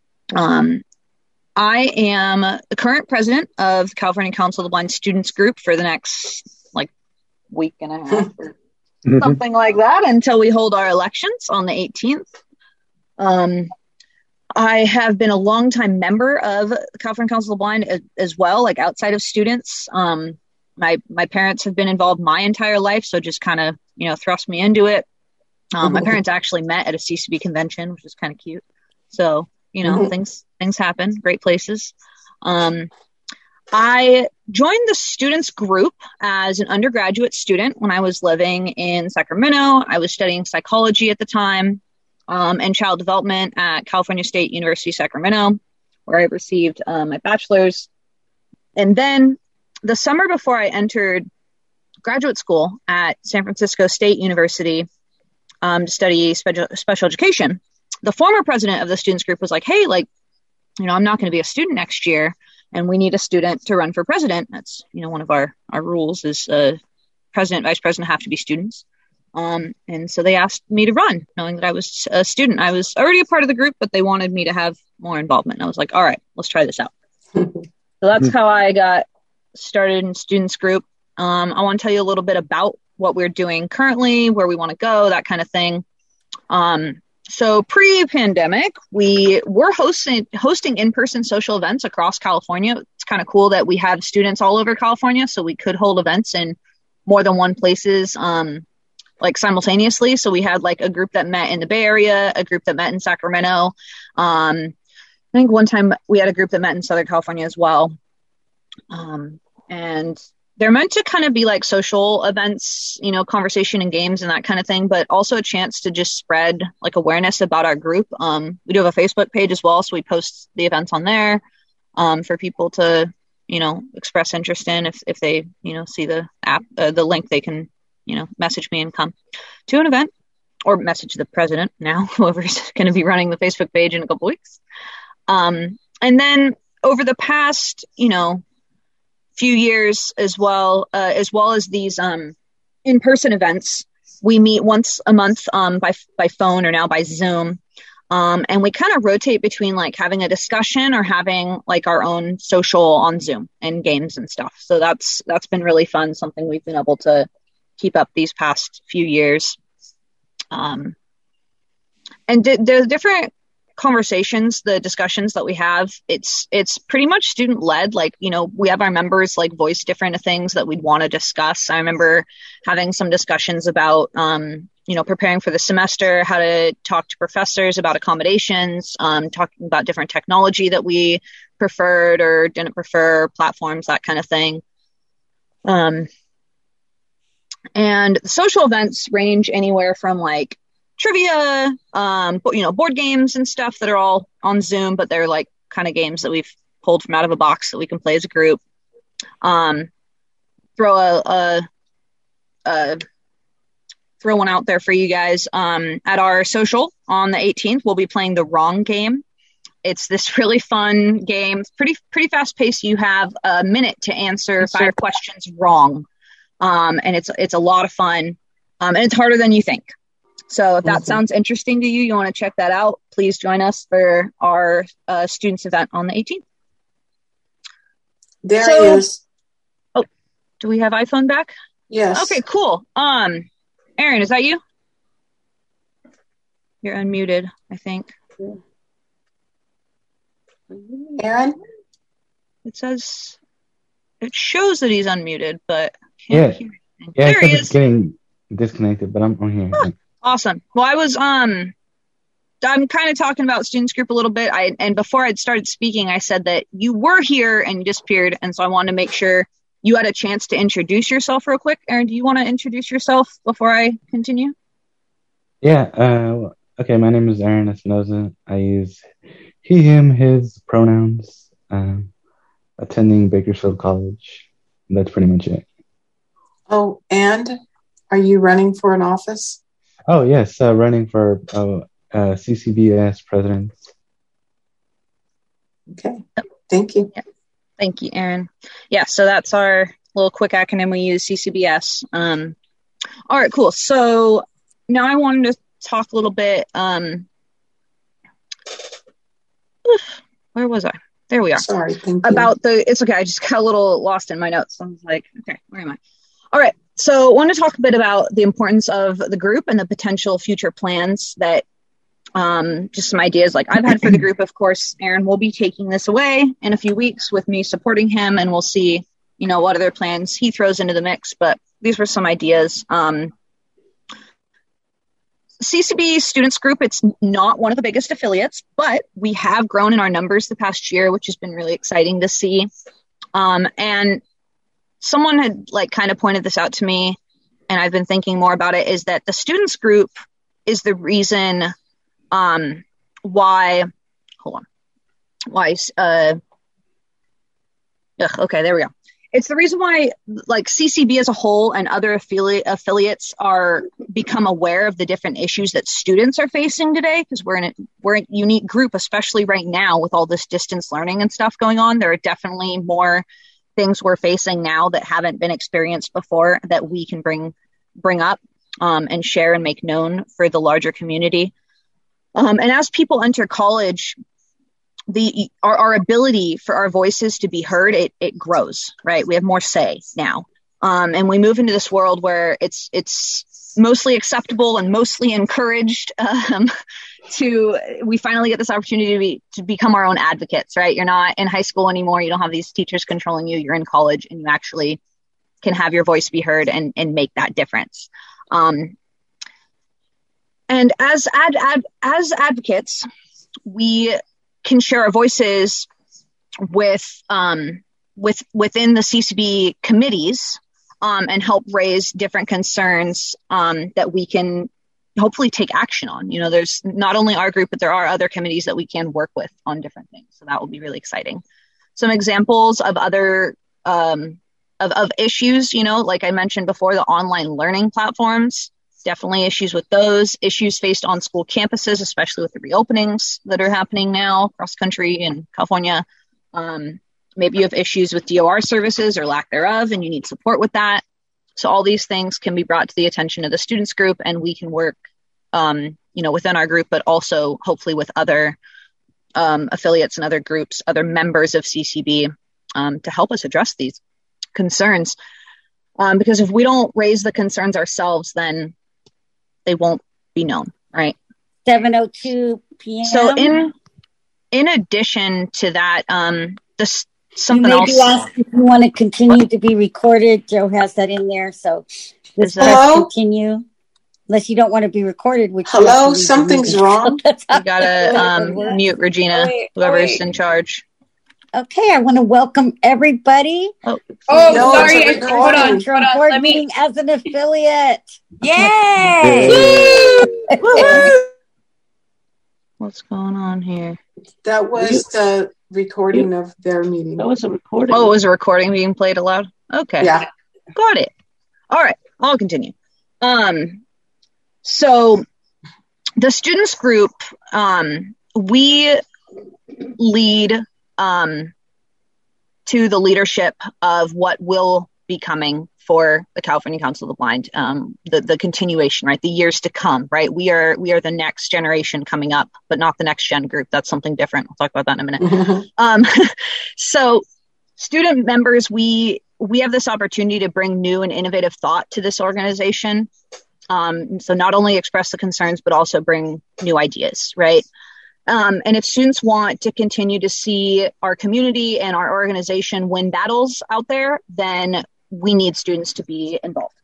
I am the current president of the California Council of the Blind Students Group for the next week and a half or something like that until we hold our elections on the 18th. I have been a longtime member of the California Council of the Blind as well, outside of students. My parents have been involved my entire life, so just kind of, thrust me into it. My parents actually met at a CCB convention, which is kind of cute. So, things happen, great places. I joined the students group as an undergraduate student when I was living in Sacramento. I was studying psychology at the time. And child development at California State University, Sacramento, where I received my bachelor's. And then the summer before I entered graduate school at San Francisco State University to study special education, the former president of the students group was like, hey, I'm not going to be a student next year, and we need a student to run for president. That's, one of our rules is president, vice president have to be students. And so they asked me to run, knowing that I was a student. I was already a part of the group, but they wanted me to have more involvement. And I was like, all right, let's try this out. So that's how I got started in students group. I want to tell you a little bit about what we're doing currently, where we want to go, that kind of thing. So pre-pandemic, we were hosting in-person social events across California. It's kind of cool that we have students all over California, so we could hold events in more than one places. Simultaneously. So we had a group that met in the Bay Area, a group that met in Sacramento. I think one time we had a group that met in Southern California as well. And they're meant to kind of be social events, conversation and games and that kind of thing, but also a chance to just spread awareness about our group. We do have a Facebook page as well. So we post the events on there for people to, express interest in. If they, see the app, the link, they can, message me and come to an event, or message the president now, whoever's going to be running the Facebook page in a couple weeks. And then over the past, few years as well as these in-person events. We meet once a month by phone or now by Zoom. And we kind of rotate between like having a discussion or having like our own social on Zoom and games and stuff. So that's been really fun, something we've been able to keep up these past few years. And the different conversations, the discussions that we have, it's pretty much student led. Like, you know, we have our members like voice different things that we'd want to discuss. I remember having some discussions about, you know, preparing for the semester, how to talk to professors about accommodations, talking about different technology that we preferred or didn't prefer, platforms, that kind of thing. And the social events range anywhere from like trivia, you know, board games and stuff that are all on Zoom, but they're like kind of games that we've pulled from out of a box that we can play as a group. Throw one out there for you guys. At our social on the 18th, we'll be playing the Wrong Game. It's this really fun game. It's pretty fast paced. You have a minute to answer 5 questions wrong. And it's a lot of fun. And it's harder than you think. So if that sounds interesting to you, you want to check that out, please join us for our students event on the 18th. There he is. Oh, do we have iPhone back? Yes. Okay, cool. Aaron, is that you? You're unmuted, I think. Aaron? It shows that he's unmuted, but yeah, hear anything. yeah, There he it's is. getting disconnected, but I'm here. Oh, awesome. Well, I'm kind of talking about Students Group a little bit. And before I'd started speaking, I said that you were here and you disappeared, and so I wanted to make sure you had a chance to introduce yourself real quick. Aaron, do you want to introduce yourself before I continue? Yeah. Okay. My name is Aaron Espinoza. I use he, him, his pronouns. Attending Bakersfield College. That's pretty much it. Oh, and are you running for an office? Oh yes, running for CCBS president. Okay. Thank you. Yeah. Thank you, Aaron. Yeah, so that's our little quick acronym we use, CCBS. All right, cool. So now I wanted to talk a little bit. Where was I? There we are. Sorry, thank you. It's okay, I just got a little lost in my notes. I was like, okay, where am I? All right, so I want to talk a bit about the importance of the group and the potential future plans that just some ideas like I've had for the group. Of course, Aaron will be taking this away in a few weeks with me supporting him, and we'll see, you know, what other plans he throws into the mix. But these were some ideas. CCB Students Group, it's not one of the biggest affiliates, but we have grown in our numbers the past year, which has been really exciting to see. And someone had like kind of pointed this out to me, and I've been thinking more about it, is that the Students Group is the reason why okay, there we go. It's the reason why like CCB as a whole and other affiliates are become aware of the different issues that students are facing today, because we're a unique group, especially right now with all this distance learning and stuff going on. There are definitely more things we're facing now that haven't been experienced before that we can bring up and share and make known for the larger community. And as people enter college, our ability for our voices to be heard, it grows, right? We have more say now. And we move into this world where it's mostly acceptable and mostly encouraged we finally get this opportunity to become our own advocates, right? You're not in high school anymore. You don't have these teachers controlling you. You're in college and you actually can have your voice be heard and make that difference. And as advocates, we can share our voices within the CCB committees and help raise different concerns that we can hopefully take action on. You know, there's not only our group, but there are other committees that we can work with on different things. So that will be really exciting. Some examples of other of issues, you know, like I mentioned before, the online learning platforms. Definitely issues with those, issues faced on school campuses, especially with the reopenings that are happening now across country in California. Maybe you have issues with DOR services or lack thereof, and you need support with that. So all these things can be brought to the attention of the students group, and we can work, within our group, but also hopefully with other affiliates and other groups, other members of CCB, to help us address these concerns. Because if we don't raise the concerns ourselves, then they won't be known, right? 7:02 p.m. So in addition to that, something you may else. be asked if you want to continue to be recorded. Joe has that in there, so let's continue. Unless you don't want to be recorded, which hello, something's wrong. You gotta mute Regina, whoever's in charge. Okay, I want to welcome everybody. Sorry, hold on. Board meeting as an affiliate. Yay! What's going on here? That was the recording of their meeting. That was a recording. Oh, it was a recording being played aloud? Okay. Yeah. Got it. All right, I'll continue. So the students group, we lead to the leadership of what will be coming for the California Council of the Blind, the continuation, right? The years to come, right? We are the next generation coming up, but not the next gen group. That's something different. We'll talk about that in a minute. So student members, we have this opportunity to bring new and innovative thought to this organization. So not only express the concerns, but also bring new ideas, right? And if students want to continue to see our community and our organization win battles out there, then we need students to be involved.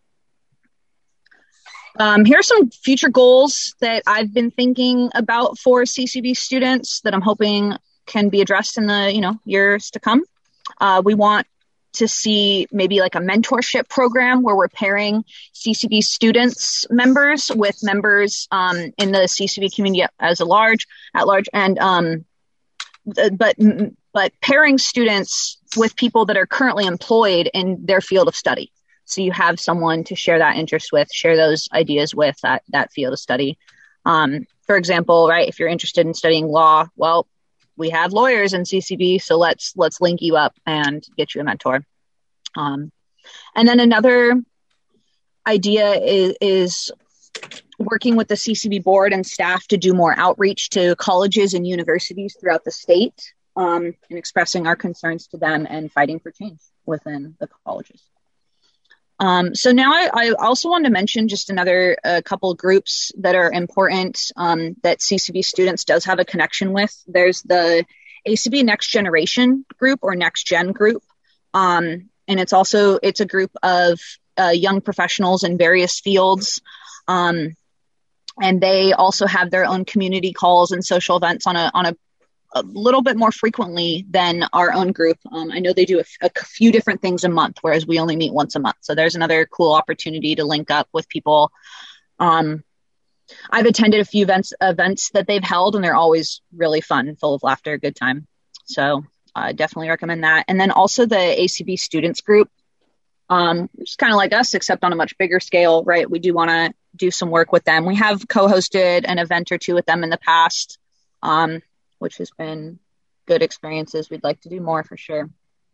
Here are some future goals that I've been thinking about for CCB students that I'm hoping can be addressed in the years to come. We want to see maybe like a mentorship program where we're pairing CCB students members with members in the CCB community at large, and but pairing students with people that are currently employed in their field of study. So you have someone to share that interest with, share those ideas with, that field of study. For example, right, if you're interested in studying law, well, we have lawyers in CCB, so let's link you up and get you a mentor. And then another idea is working with the CCB board and staff to do more outreach to colleges and universities throughout the state, and expressing our concerns to them and fighting for change within the colleges. So now I also wanted to mention just another couple of groups that are important that CCB students does have a connection with. There's the ACB Next Generation group or Next Gen group. And it's a group of young professionals in various fields. And they also have their own community calls and social events on a little bit more frequently than our own group. I know they do a few different things a month, whereas we only meet once a month. So there's another cool opportunity to link up with people. I've attended a few events that they've held, and they're always really fun, full of laughter, good time. So I definitely recommend that. And then also the ACB students group, which is kind of like us, except on a much bigger scale, right? We do want to do some work with them. We have co-hosted an event or two with them in the past, which has been good experiences. We'd like to do more for sure.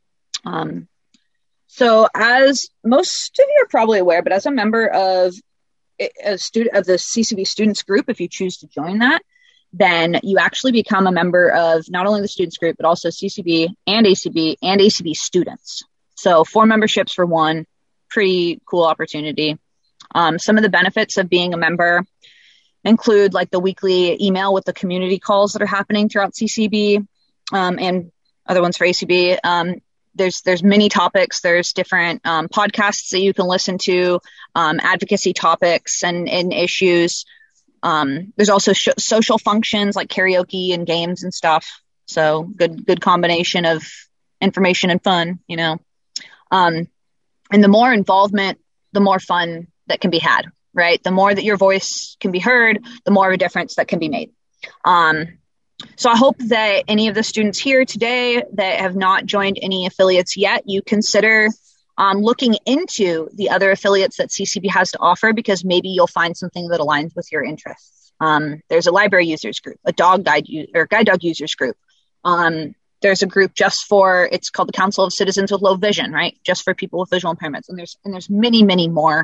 So as most of you are probably aware, but as a member of a student of the CCB students group, if you choose to join that, then you actually become a member of not only the students group, but also CCB and ACB students. So 4 memberships for one, pretty cool opportunity. Some of the benefits of being a member include like the weekly email with the community calls that are happening throughout CCB, and other ones for ACB. There's many topics. There's different podcasts that you can listen to, advocacy topics and issues. There's also social functions like karaoke and games and stuff. So good combination of information and fun, and the more involvement, the more fun that can be had, right? The more that your voice can be heard, the more of a difference that can be made. So I hope that any of the students here today that have not joined any affiliates yet, you consider looking into the other affiliates that CCB has to offer, because maybe you'll find something that aligns with your interests. There's a library users group, a guide dog users group. there's a group just for, it's called the Council of Citizens with Low Vision, right? Just for people with visual impairments. And there's many, many more.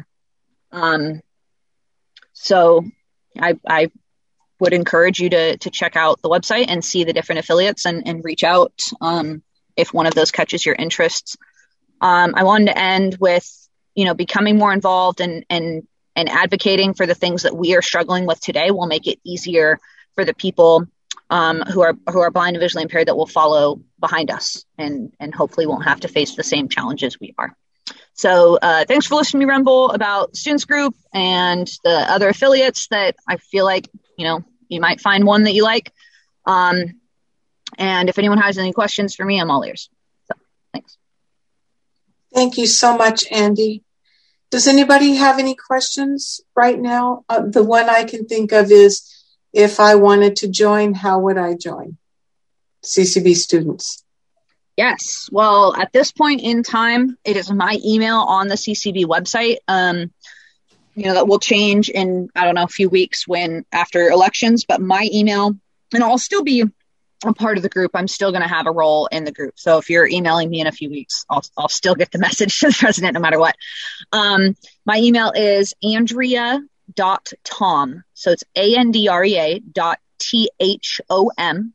So I would encourage you to check out the website and see the different affiliates and reach out if one of those catches your interests. I wanted to end with, becoming more involved and advocating for the things that we are struggling with today will make it easier for the people who are blind and visually impaired that will follow behind us and hopefully won't have to face the same challenges we are. So thanks for listening to me ramble about Students Group and the other affiliates that I feel like, you might find one that you like. And if anyone has any questions for me, I'm all ears. So thanks. Thank you so much, Andy. Does anybody have any questions right now? The one I can think of is, if I wanted to join, how would I join? CCB students. Yes. Well, at this point in time, it is my email on the CCB website. That will change in, a few weeks after elections, but my email, and I'll still be a part of the group. I'm still going to have a role in the group. So if you're emailing me in a few weeks, I'll still get the message to the president no matter what. My email is Andrea.Tom. So it's ANDREA.THOM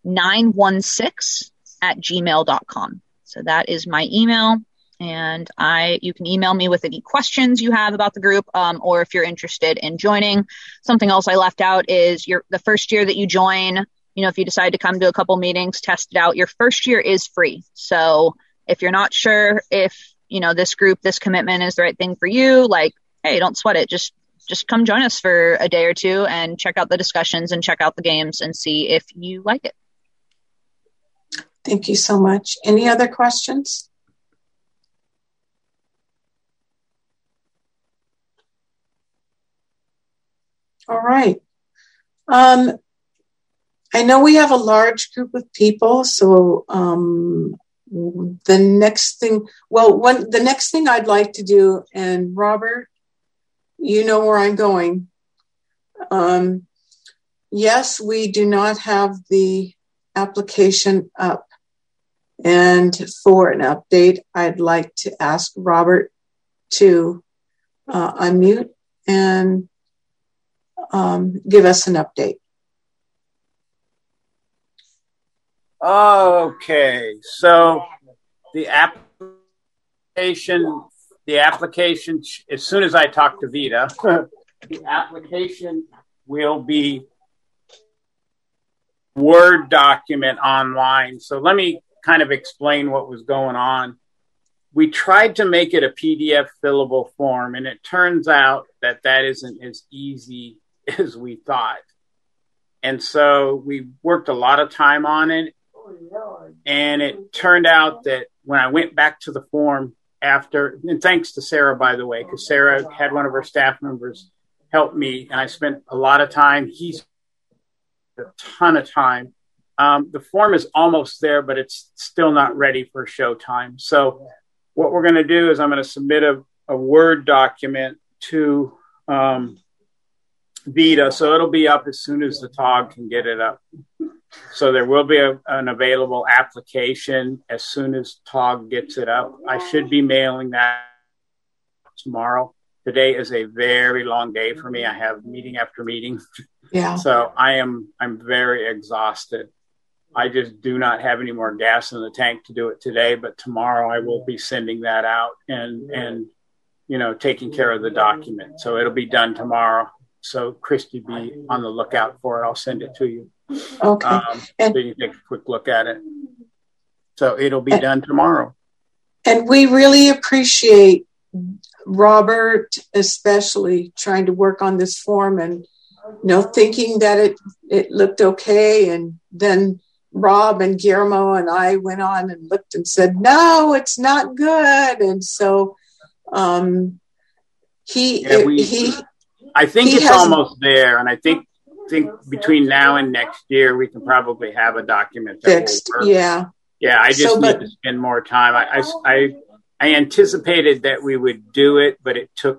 916@gmail.com. So that is my email. And you can email me with any questions you have about the group, or if you're interested in joining. Something else I left out is the first year that you join, if you decide to come to a couple meetings, test it out, your first year is free. So if you're not sure if, this group, this commitment is the right thing for you, hey, don't sweat it. Just come join us for a day or two and check out the discussions and check out the games and see if you like it. Thank you so much. Any other questions? All right. I know we have a large group of people, so the next thing I'd like to do, and Robert, you know where I'm going. Yes, we do not have the application up. And for an update, I'd like to ask Robert to unmute and give us an update. Okay, so the application, as soon as I talk to Vita, the application will be Word document online. So let me kind of explain what was going on. We tried to make it a PDF fillable form, and it turns out that isn't as easy as we thought. And so we worked a lot of time on it. And it turned out that when I went back to the form after, and thanks to Sarah, by the way, because Sarah had one of her staff members help me, and I spent a lot of time. He's a ton of time. The form is almost there, but it's still not ready for showtime. So what we're going to do is I'm going to submit a Word document to Vita, so it'll be up as soon as the TOG can get it up. So there will be an available application as soon as TOG gets it up. I should be mailing that tomorrow. Today is a very long day for me. I have meeting after meeting. Yeah. So I'm very exhausted. I just do not have any more gas in the tank to do it today, but tomorrow I will be sending that out and taking care of the document. So it'll be done tomorrow. So Christy, be on the lookout for it. I'll send it to you. Okay. So you can take a quick look at it. So it'll be done tomorrow. And we really appreciate Robert, especially trying to work on this form and, thinking that it looked okay. And then Rob and Guillermo and I went on and looked and said, no, it's not good. And so I think it's almost there. And I think between now and next year, we can probably have a document that fixed. Will work. Yeah. Yeah. I just need to spend more time. I anticipated that we would do it, but it took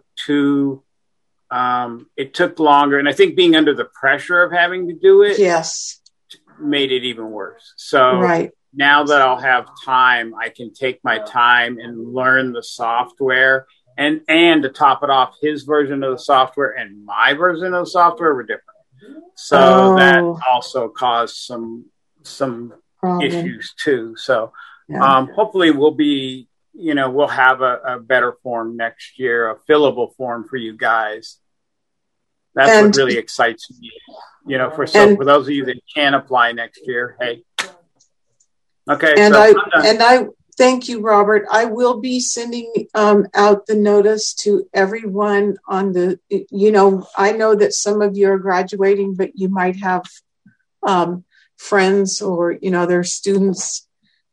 longer. And I think being under the pressure of having to do it. Yes. Made it even worse. So now that I'll have time, I can take my time and learn the software. And to top it off, his version of the software and my version of the software were different. So that also caused some issues too. So hopefully we'll have a better form next year, a fillable form for you guys. That's what really excites me. For those of you that can apply next year, hey. Okay. And I thank you, Robert. I will be sending out the notice to everyone on the, I know that some of you are graduating, but you might have friends or, their students.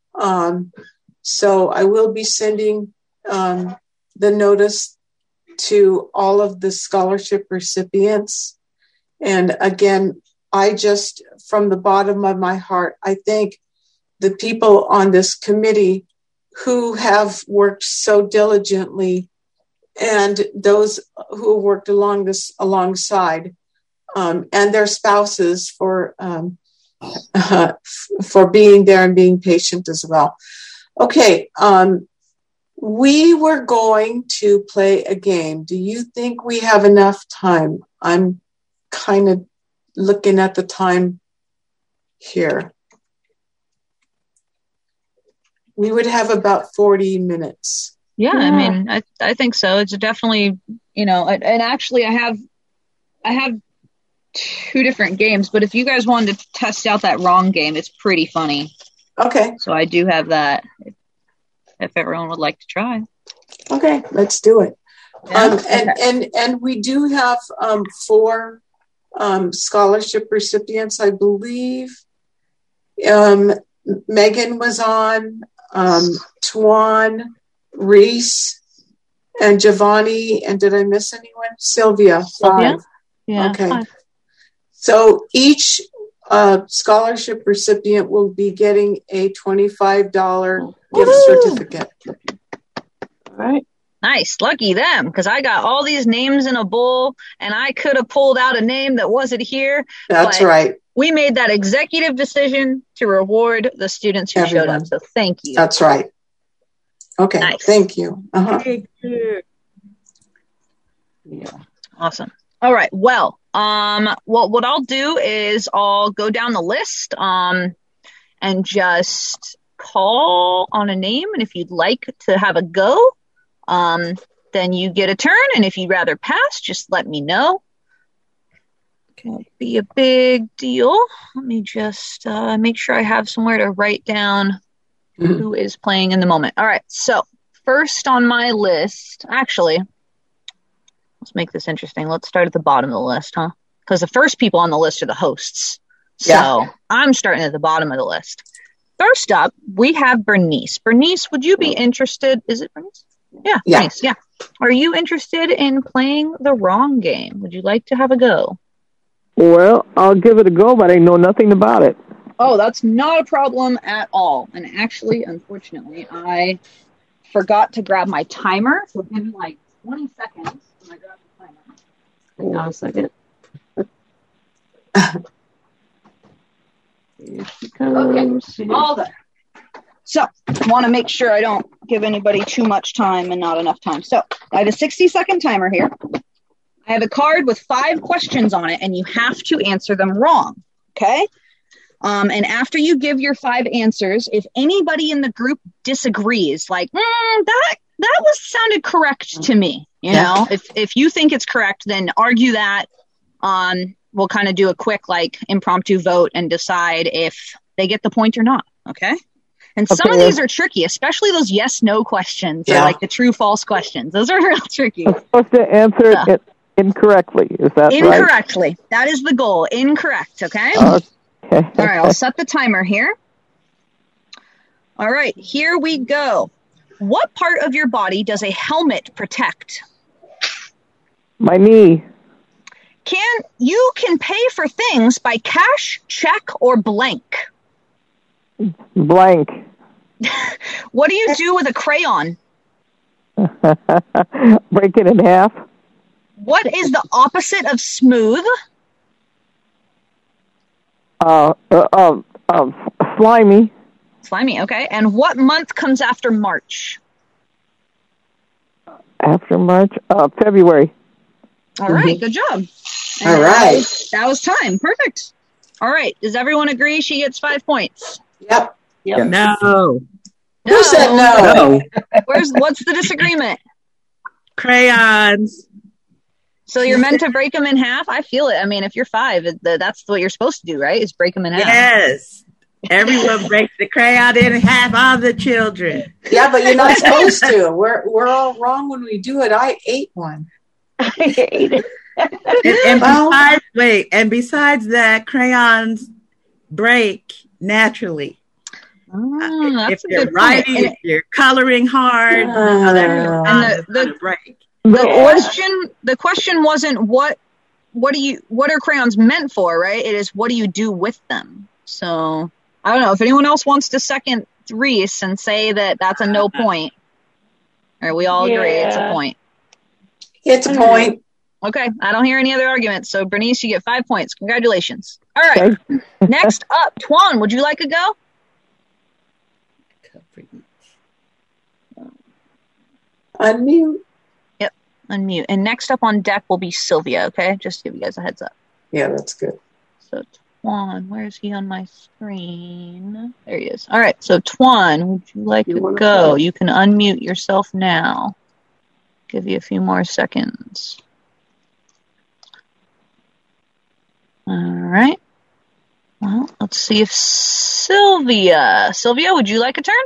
So I will be sending the notice to all of the scholarship recipients. And again, I just, from the bottom of my heart, I thank the people on this committee who have worked so diligently and those who have worked alongside and their spouses for being there and being patient as well. Okay. We were going to play a game. Do you think we have enough time? I'm kind of looking at the time here. We would have about 40 minutes. Yeah, I mean, I think so. It's definitely, and actually I have two different games, but if you guys wanted to test out that wrong game, it's pretty funny. Okay. So I do have that if everyone would like to try. Okay, let's do it. Yeah. And we do have 4 scholarship recipients, I believe. Megan was on, Tuan, Reese, and Giovanni, and did I miss anyone? Sylvia, 5. Yeah. Okay. 5. So each scholarship recipient will be getting a $25 gift certificate. All right. Nice. Lucky them, because I got all these names in a bowl, and I could have pulled out a name that wasn't here. That's right. We made that executive decision to reward the students who showed up. So thank you. That's right. Okay. Nice. Thank you. Yeah. Awesome. All right. Well, what I'll do is I'll go down the list and just call on a name. And if you'd like to have a go, then you get a turn. And if you'd rather pass, just let me know. Can't be a big deal. Let me just make sure I have somewhere to write down who is playing in the moment. All right. So first on my list, actually, let's make this interesting. Let's start at the bottom of the list, huh? Because the first people on the list are the hosts. So I'm starting at the bottom of the list. First up, we have Bernice. Bernice, would you be interested? Is it Bernice? Yeah. Bernice, yeah. Are you interested in playing the wrong game? Would you like to have a go? Well, I'll give it a go, but I know nothing about it. Oh, that's not a problem at all. And actually, unfortunately, I forgot to grab my timer. So give me like 20 seconds when I grab the timer. Hang on a second. Here she comes. Okay, all there. So, I want to make sure I don't give anybody too much time and not enough time. So, I have a 60-second timer here. I have a card with 5 questions on it, and you have to answer them wrong, okay? And after you give your 5 answers, if anybody in the group disagrees, like, that sounded correct to me, you know? If you think it's correct, then argue that. We'll kind of do a quick, impromptu vote and decide if they get the point or not, okay? And some of these are tricky, especially those yes-no questions, or the true-false questions. Those are real tricky. I'm supposed to answer it incorrectly. Is that incorrectly. right? That is the goal. Incorrect, okay? Okay. All right, I'll set the timer here. All right, here we go. What part of your body does a helmet protect? My knee. You can pay for things by cash, check, or blank. Blank. What do you do with a crayon? Break it in half. What is the opposite of smooth? Slimy. Slimy, okay. And what month comes after March? After March? February. All right, good job. All right. That was time. Perfect. All right. Does everyone agree she gets 5 points? Yep. No. Who said no? What's the disagreement? Crayons. So you're meant to break them in half? I feel it. I mean, if you're 5, that's what you're supposed to do, right? Is break them in half. Yes. Everyone breaks the crayon in half, all the children. Yeah, but you're not supposed to. We're all wrong when we do it. I ate one. I ate it. And besides that, crayons break naturally. That's if you're writing, if you're coloring hard, the break. The question wasn't what are crayons meant for, right? It is what do you do with them? So I don't know if anyone else wants to second Reese and say that that's a no point. All right, we all agree it's a point. It's a point. Okay, I don't hear any other arguments. So Bernice, you get 5 points. Congratulations. All right. Next up, Tuan, would you like to go? Unmute. Yep, unmute. And next up on deck will be Sylvia, okay? Just to give you guys a heads up. Yeah, that's good. So Tuan, where is he on my screen? There he is. All right, so Tuan, would you like to go? You can unmute yourself now. Give you a few more seconds. All right. Well, let's see if Sylvia, would you like a turn?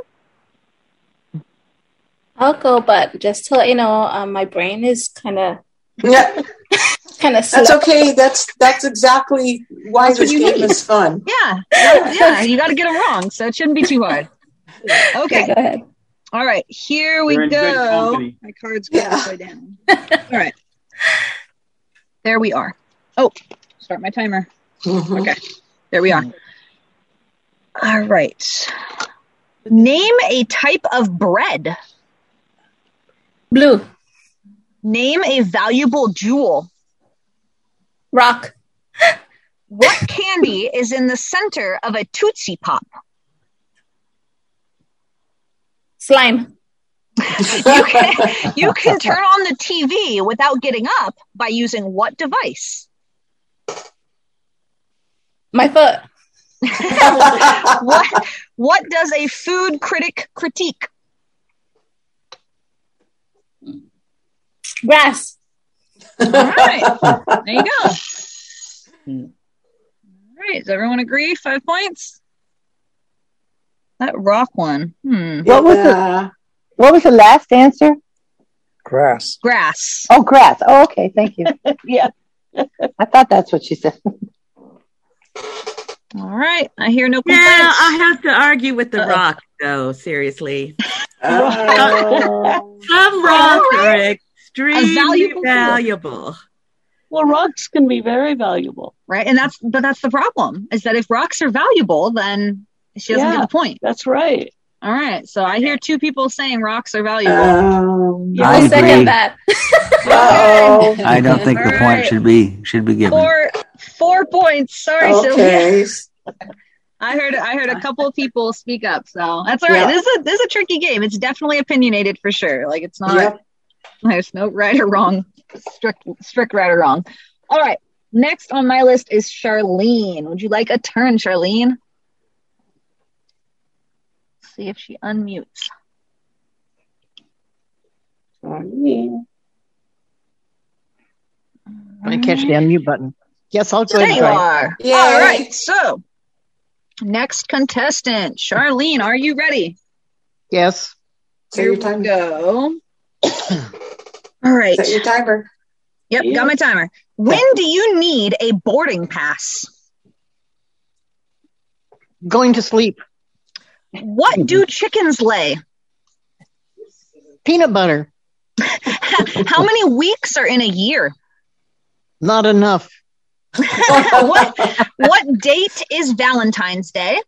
I'll go, but just to let you know, my brain is kind of That's okay. That's exactly why this game is fun. Yeah. You got to get them wrong, so it shouldn't be too hard. Okay, go ahead. All right, here we go. My cards go upside down. All right. There we are. Oh, start my timer. Okay, there we are. All right. Name a type of bread. Blue. Name a valuable jewel. Rock. What candy is in the center of a Tootsie Pop? Slime. You can turn on the TV without getting up by using what device? My foot. What does a food critic critique? Grass. All right. There you go. All right. Does everyone agree? 5 points? That rock one. What was the last answer? Grass. Grass. Oh, grass. Oh, okay. Thank you. Yeah. I thought that's what she said. All right. I hear no complaints. Yeah, I have to argue with the rock, though, seriously. Some rocks are extremely valuable. Well, rocks can be very valuable. Right. And that's the problem, is that if rocks are valuable, then she doesn't get the point. That's right. All right. So I hear two people saying rocks are valuable. I second that. I don't think the point should be given. 4 points. Sorry, Okay. Sylvia. I heard a couple of people speak up, so that's all right. This is a tricky game. It's definitely opinionated for sure. Like, it's not. There's no right or wrong. Strict right or wrong. All right. Next on my list is Charlene. Would you like a turn, Charlene? Let's see if she unmutes. I catch the unmute button. Yes, I'll go There ahead. you are. Yay. All right. So, next contestant, Charlene, are you ready? Yes. Here we go. All right. Set your timer. Yep, got my timer. When do you need a boarding pass? Going to sleep. What do chickens lay? Peanut butter. How many weeks are in a year? Not enough. What date is Valentine's Day?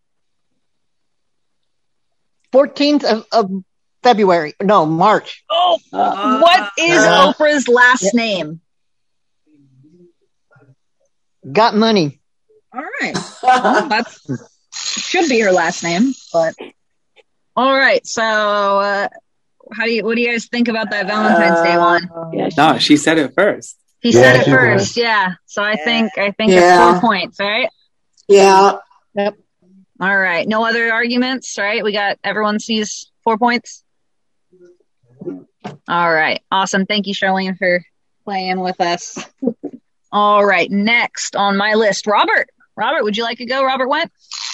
14th of February. No, March. What is Oprah's last name? Got money. All right. Well, that should be her last name, but All right. So, what do you guys think about that Valentine's Day one? No, she said it first. He said it first. Yeah. So I think it's 4 points, right? Yeah. Yep. All right. No other arguments, right? Everyone sees 4 points. All right. Awesome. Thank you, Charlene, for playing with us. All right. Next on my list, Robert. Robert, would you like to go? Robert went.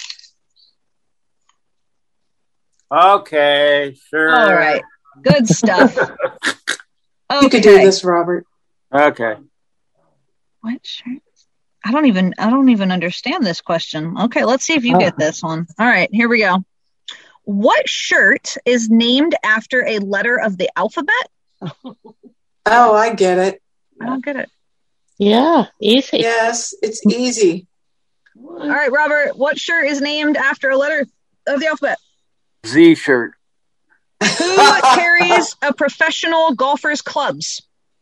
Okay, sure. All right. Good stuff. Okay. You could do this, Robert. Okay. What shirt? I don't even understand this question. Okay, let's see if you get this one. All right, here we go. What shirt is named after a letter of the alphabet? Oh, I get it. I don't get it. Yeah, easy. Yes, it's easy. All right, Robert, what shirt is named after a letter of the alphabet? Z shirt. Who carries a professional golfer's clubs?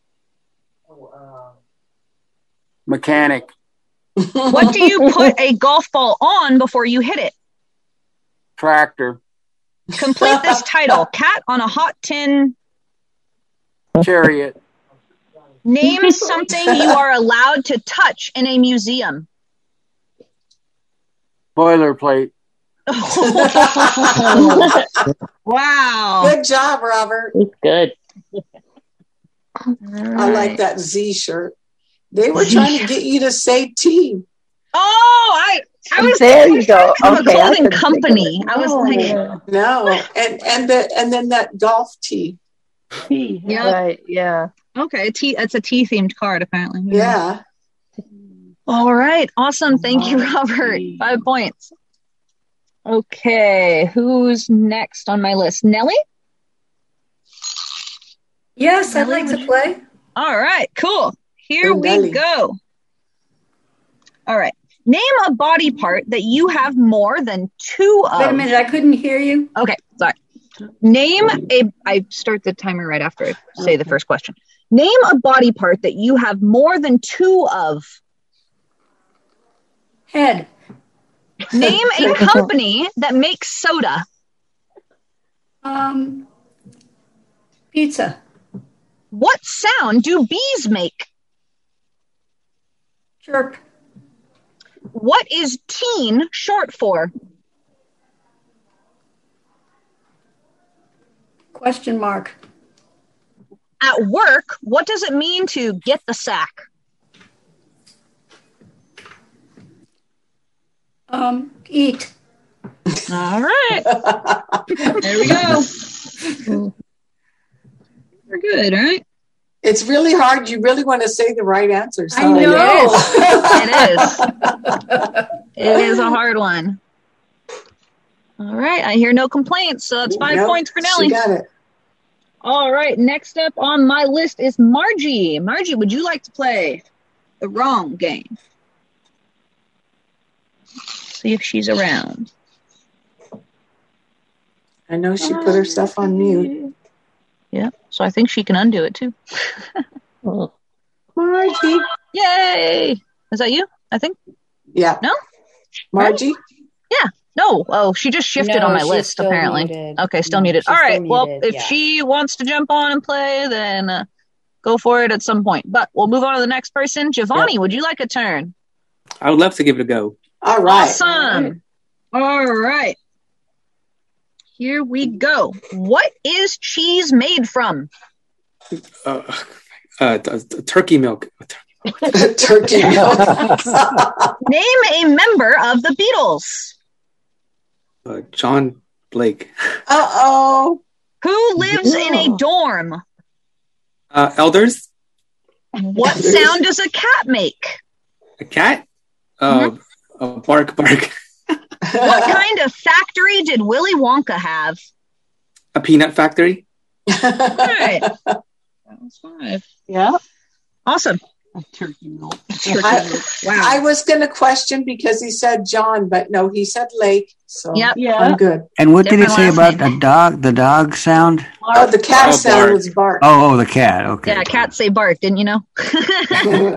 Mechanic. What do you put a golf ball on before you hit it? Tractor. Complete this title. Cat on a hot tin. Chariot. Name something you are allowed to touch in a museum. Boilerplate. Wow. Good job, Robert. It's good. I like that Z shirt. They were trying to get you to say T. Oh, I was there. You go. Okay, a clothing company. I was thinking. No, and then that golf tee. Yep. Right. Yeah. Okay, it's a tea themed card apparently. Yeah. All right. Awesome. Thank you, Robert. 5 points. Okay, who's next on my list? Nellie? Yes, I'd like to play. All right, cool. Here we go. All right. Name a body part that you have more than 2 of. Wait a minute, I couldn't hear you. Okay, sorry. I start the timer right after I say the first question. Name a body part that you have more than 2 of. Head. Name a company that makes soda. Pizza. What sound do bees make? Chirp. What is teen short for? Question mark. At work, what does it mean to get the sack? Eat. All right. There we go. We're good, right? It's really hard. You really want to say the right answer. So. I know. It is a hard one. All right. I hear no complaints. So that's 5 points for Nellie. She got it. All right. Next up on my list is Margie. Margie, would you like to play the wrong game? See if she's around. I know she put her stuff on mute. Yeah, so I think she can undo it too. Margie. Yay! Is that you? I think. Yeah. No? Margie? Right? Yeah. No. Oh, she just shifted on my list, apparently. Muted. Okay, still muted. All right. Well, if she wants to jump on and play, then go for it at some point. But we'll move on to the next person. Giovanni, would you like a turn? I would love to give it a go. All right. Awesome. All right. Here we go. What is cheese made from? Turkey milk. Turkey milk. Name a member of the Beatles. John Blake. Uh-oh. Who lives in a dorm? Elders. What sound does a cat make? A cat? Bark, bark. What kind of factory did Willy Wonka have? A peanut factory. All right. That was 5. Yeah. Awesome. Turkey milk. Wow. I was going to question because he said John, but no, he said Lake. So I'm good. And what did he say about the dog? The dog sound? Oh, the cat sound was bark. Oh, the cat. Okay. Yeah, cats say bark, didn't you know?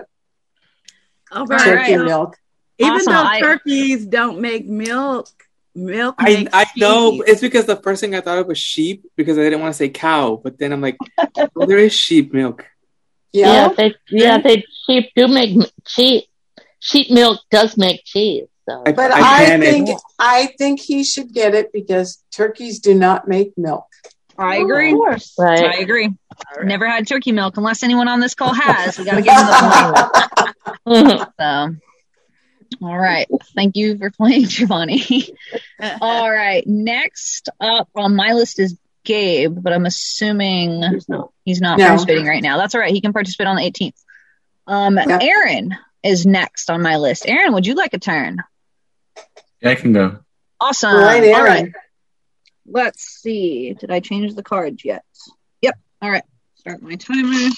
All right. Turkey milk. Even though turkeys don't make milk, Milk. I know. It's because the first thing I thought of was sheep because I didn't want to say cow, but then I'm like, well, there is sheep milk. Yeah, sheep do make cheese. Sheep milk does make cheese. So. But I think he should get it because turkeys do not make milk. I agree. Of course. Right. I agree. Never had turkey milk unless anyone on this call has. We got to give them the point. All right. Thank you for playing, Giovanni. All right. Next up on my list is Gabe, but I'm assuming he's not participating right now. That's all right. He can participate on the 18th. Aaron is next on my list. Aaron, would you like a turn? Yeah, I can go. Awesome. All right. Let's see. Did I change the cards yet? Yep. All right. Start my timer.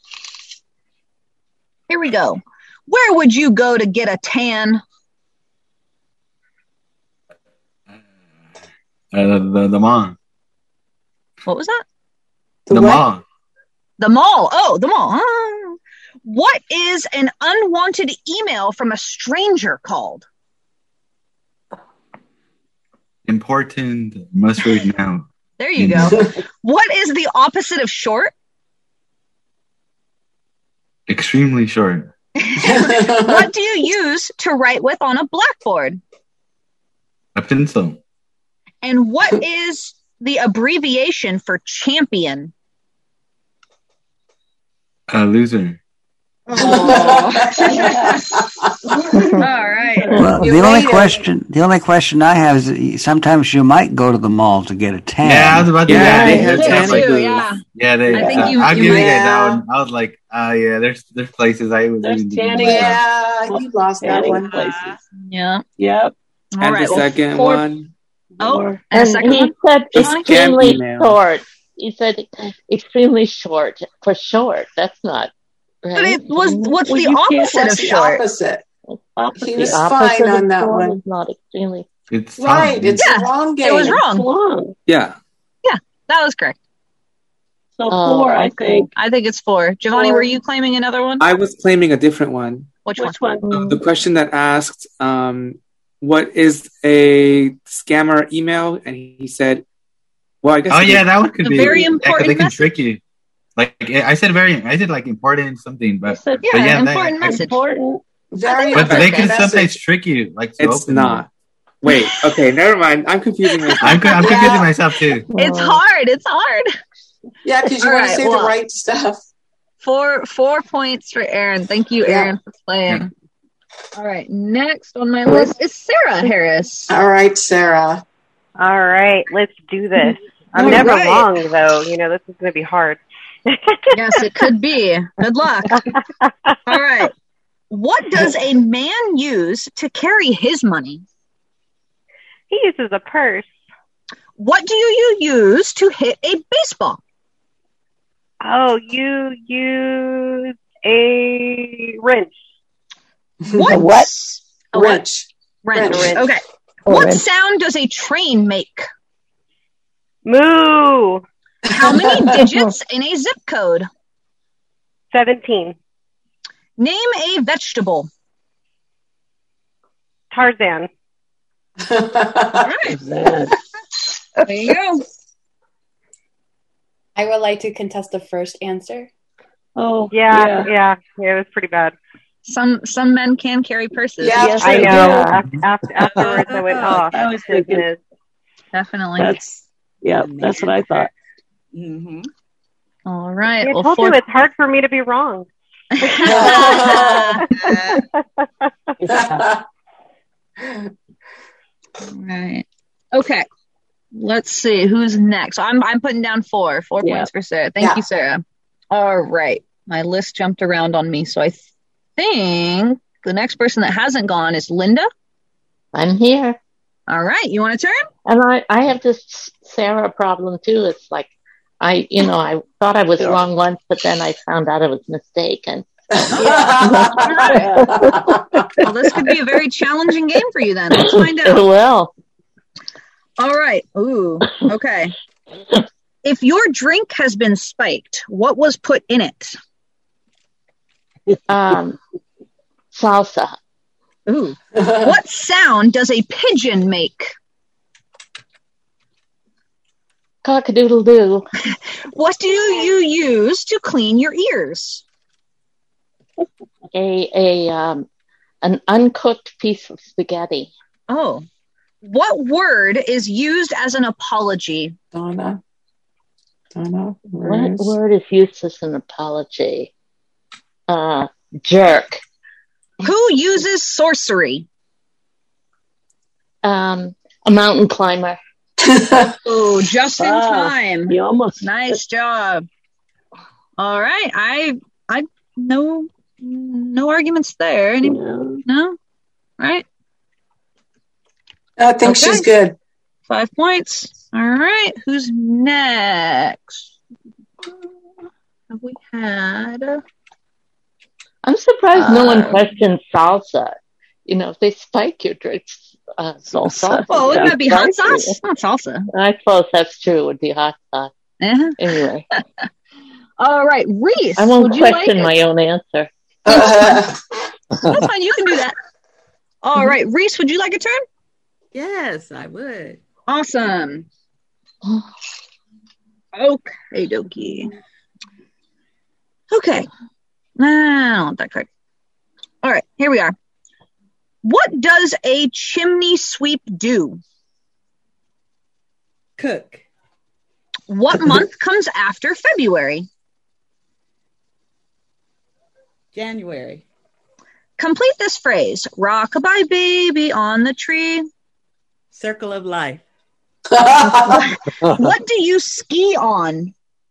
Here we go. Where would you go to get a tan? The mall. What was that? The mall. The mall. Oh, the mall. What is an unwanted email from a stranger called? Important. Must read now. There you go. What is the opposite of short? Extremely short. What do you use to write with on a blackboard? A pencil. And what is the abbreviation for champion? A loser. All right. Well, the only question I have is sometimes you might go to the mall to get a tan. Yeah, I was about to. Yeah, they have tan too. Yeah, they. I'll give you that one. I was like, there's places I was. You lost that one. Yeah. Yep. And right, the second one. Oh, and he said extremely short. He said extremely short for short. That's not. Right? But what's the opposite of short? He was fine on that one. Not extremely. It's right. It's the wrong game. It was wrong. Yeah. Yeah, that was correct. So 4, I think. I think it's 4. Giovanni, were you claiming another one? I was claiming a different one. Which one? The question that asked, what is a scammer email? And he said, well, I guess. Oh, yeah, that one could be. Very important. They can trick you. Like I did like important something, but important message. Important. But they can sometimes trick you. Like it's not. Wait, okay, never mind. I'm confusing myself. I'm confusing myself too. It's hard. Yeah, because you want to say the right stuff. 4 points for Aaron. Thank you, Aaron, for playing. Yeah. All right, next on my list is Sarah Harris. All right, Sarah. All right, let's do this. I'm never wrong, though. You know, this is going to be hard. Yes, it could be. Good luck. All right. What does a man use to carry his money? He uses a purse. What do you use to hit a baseball? Oh, you use a wrench. What? A wrench. Wrench. Okay. What sound does a train make? Moo. How many digits in a zip code? 17. Name a vegetable. Tarzan. All right. There you go. I would like to contest the first answer. Oh, yeah. It was pretty bad. Some men can carry purses. Yeah, yes, I know. Afterwards, I went off. I was thinking. Definitely. That's what I thought. Mm-hmm. All right. I told you it's hard for me to be wrong. Right. Okay. Let's see who's next. I'm putting down 4 points for Sarah. Thank you, Sarah. All right. My list jumped around on me, so I think the next person that hasn't gone is Linda. I'm here. All right. You want to turn? And I have this Sarah problem too. It's like I thought I was wrong once, but then I found out I was mistaken. Well, this could be a very challenging game for you then. Let's find out. It will. All right. Ooh. Okay. If your drink has been spiked, what was put in it? Salsa. Ooh. What sound does a pigeon make? Cock-a-doodle-doo. What do you use to clean your ears? An uncooked piece of spaghetti. Oh. What word is used as an apology? Donna. What word is used as an apology? Jerk. Who uses sorcery? A mountain climber. Oh, just in time. You almost nice job. All right. I no arguments there. No? Right? I think she's good. 5 points. All right. Who's next? Have we had? I'm surprised no one questioned salsa. You know, if they spike your drinks, salsa. Oh, wouldn't that be hot sauce? Not salsa. I suppose that's true. It would be hot sauce. Uh-huh. Anyway. All right, Reese. I won't question my own answer. That's fine. You can do that. All right, Reese, would you like a turn? Yes, I would. Awesome. Okay, dokie. Okay. I don't want that card. All right, here we are. What does a chimney sweep do? Cook. What month comes after February? January. Complete this phrase. Rock-a-bye baby on the tree. Circle of life. What do you ski on?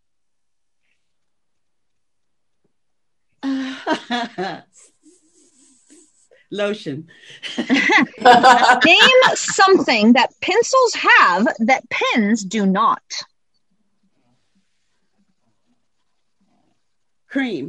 Lotion. Name something that pencils have that pens do not. Cream.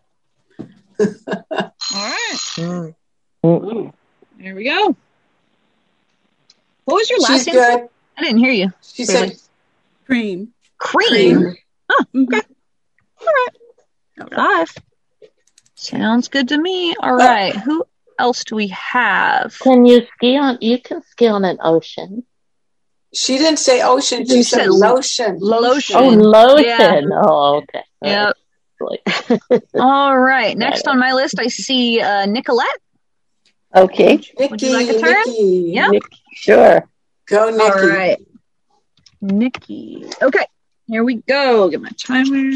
All right. There we go. What was your last She's answer? good. I didn't hear you. She said cream. Cream. Oh, okay. All right. 5. Sounds good to me. All right. Who else do we have? Can you ski on? You can ski on an ocean. She didn't say ocean. She said lotion. Lotion. Oh, lotion. Yeah. Oh, okay. Yep. All right. Next on my list, I see Nicolette. Okay. Would you like a turn? Nikki. Yep. Sure. Go, Nikki. All right. Nikki. Okay. Here we go. Get my timer.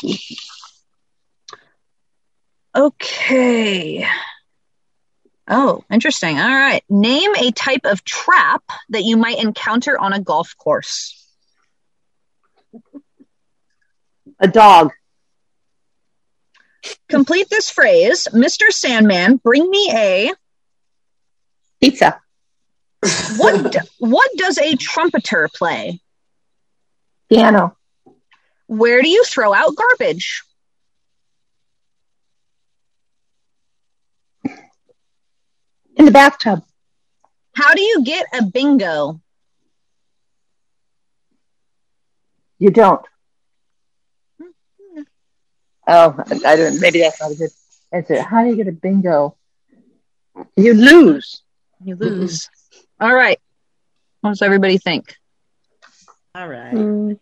Okay. Oh, interesting. All right. Name a type of trap that you might encounter on a golf course. A dog. Complete this phrase. Mr. Sandman, bring me a pizza. What does a trumpeter play? Piano. Where do you throw out garbage? In the bathtub. How do you get a bingo? You don't. Oh, I don't. Maybe that's not a good answer. How do you get a bingo? You lose. You lose. All right. What does everybody think? All right.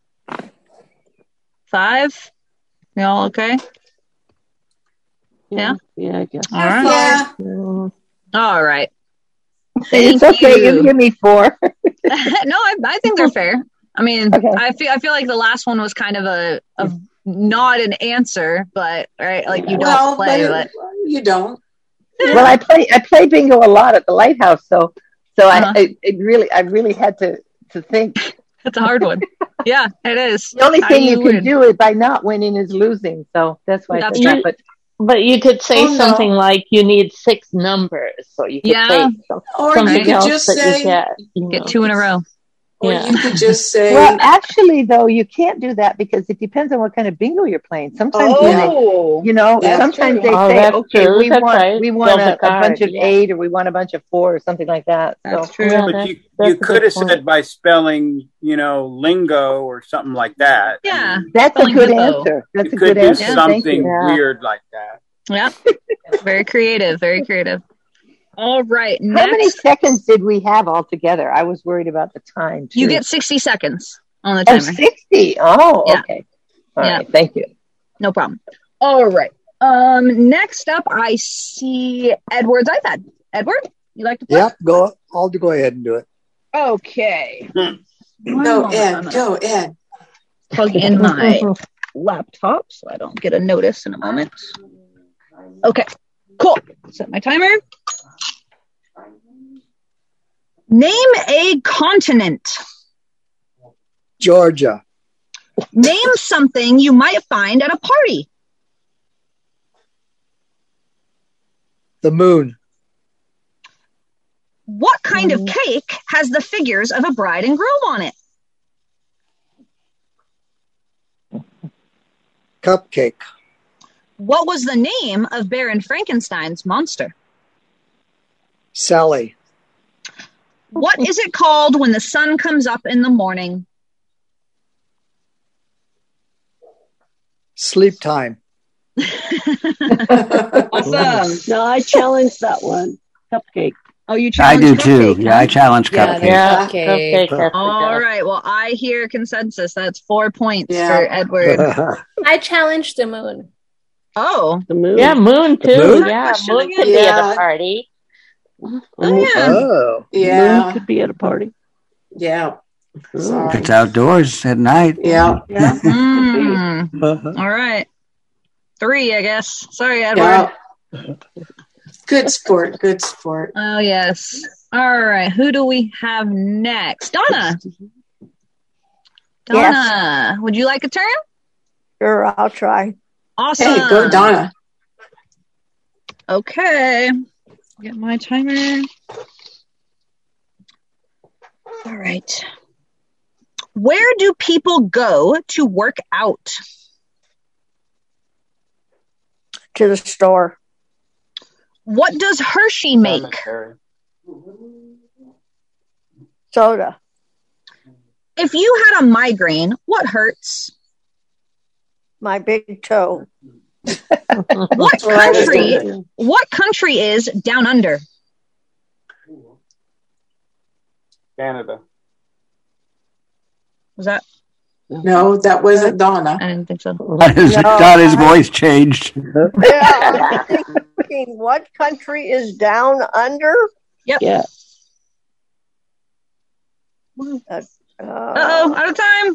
5? You all okay? Yeah? Yeah, I guess. All right. Yeah. All right. It's okay. You give me 4. No, I think they're fair. I mean, okay. I feel like the last one was kind of a not an answer, but right, like you don't play, but you don't. Well, I play bingo a lot at the Lighthouse, so I really had to think. It's a hard one. Yeah, it is. The only thing you can do it by not winning is losing, so that's why I said that. But you could say something like you need 6 numbers, so you could say something you could else just that say, you get 2 in a row. Or you could just say... Well, actually, though, you can't do that because it depends on what kind of bingo you're playing. Sometimes, sometimes they say, okay, we want a bunch of 8 or we want a bunch of 4 or something like that. That's true. But you could have said by spelling, lingo or something like that. Yeah. That's a good answer. That's a good answer. You could do something weird like that. Yeah. Very creative. Very creative. All right. How many seconds did we have altogether? I was worried about the time, too. You get 60 seconds. on the timer. 60. Oh, Yeah. okay. All right. Thank you. No problem. All right. Next up, I see Edward's iPad. Edward, you like to play? Yep. I'll go ahead and do it. Okay. Go, Ed. Go, Ed. Plug in my laptop so I don't get a notice in a moment. Okay. Cool. Set my timer. Name a continent. Georgia. Name something you might find at a party. The moon. What kind of cake has the figures of a bride and groom on it? Cupcake. What was the name of Baron Frankenstein's monster? Sally. What is it called when the sun comes up in the morning? Sleep time. Awesome. No, I challenged that one. Cupcake. Oh, you I challenged do too. cupcake, Yeah, I challenge cupcake. Cupcake. All right. Well, I hear consensus. That's 4 points for Edward. I challenged the moon. Oh, the moon. Yeah, moon too. Moon? Yeah, Question moon again? could be at a party. Oh, yeah. Oh. Yeah. Moon could be at a party. Yeah. If it's outdoors at night. Yeah. All right. 3, I guess. Sorry, Edward. Yeah. Good sport. Good sport. Oh, yes. All right. Who do we have next? Donna. Donna, would you like a turn? Sure, I'll try. Awesome. Hey, go Donna. Okay. Get my timer. All right. Where do people go to work out? To the store. What does Hershey make? Soda. If you had a migraine, what hurts? My big toe. What country is down under? Canada. Was that? No, that wasn't Donna. I didn't think so. Donna's voice changed. Yeah, I'm thinking, what country is down under? Yep. Yeah. Uh-oh, out of time.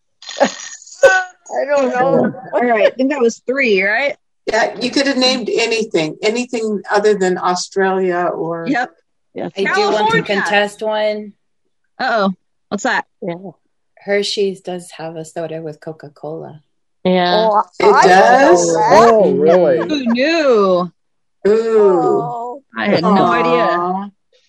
I don't know. All right, I think that was 3, right? Yeah, you could have named anything other than Australia or. Yep. I do want to contest one. Uh-oh. What's that? Yeah. Hershey's does have a soda with Coca-Cola. Yeah. Oh, it does? Oh, really? Who knew? Ooh. I had no idea.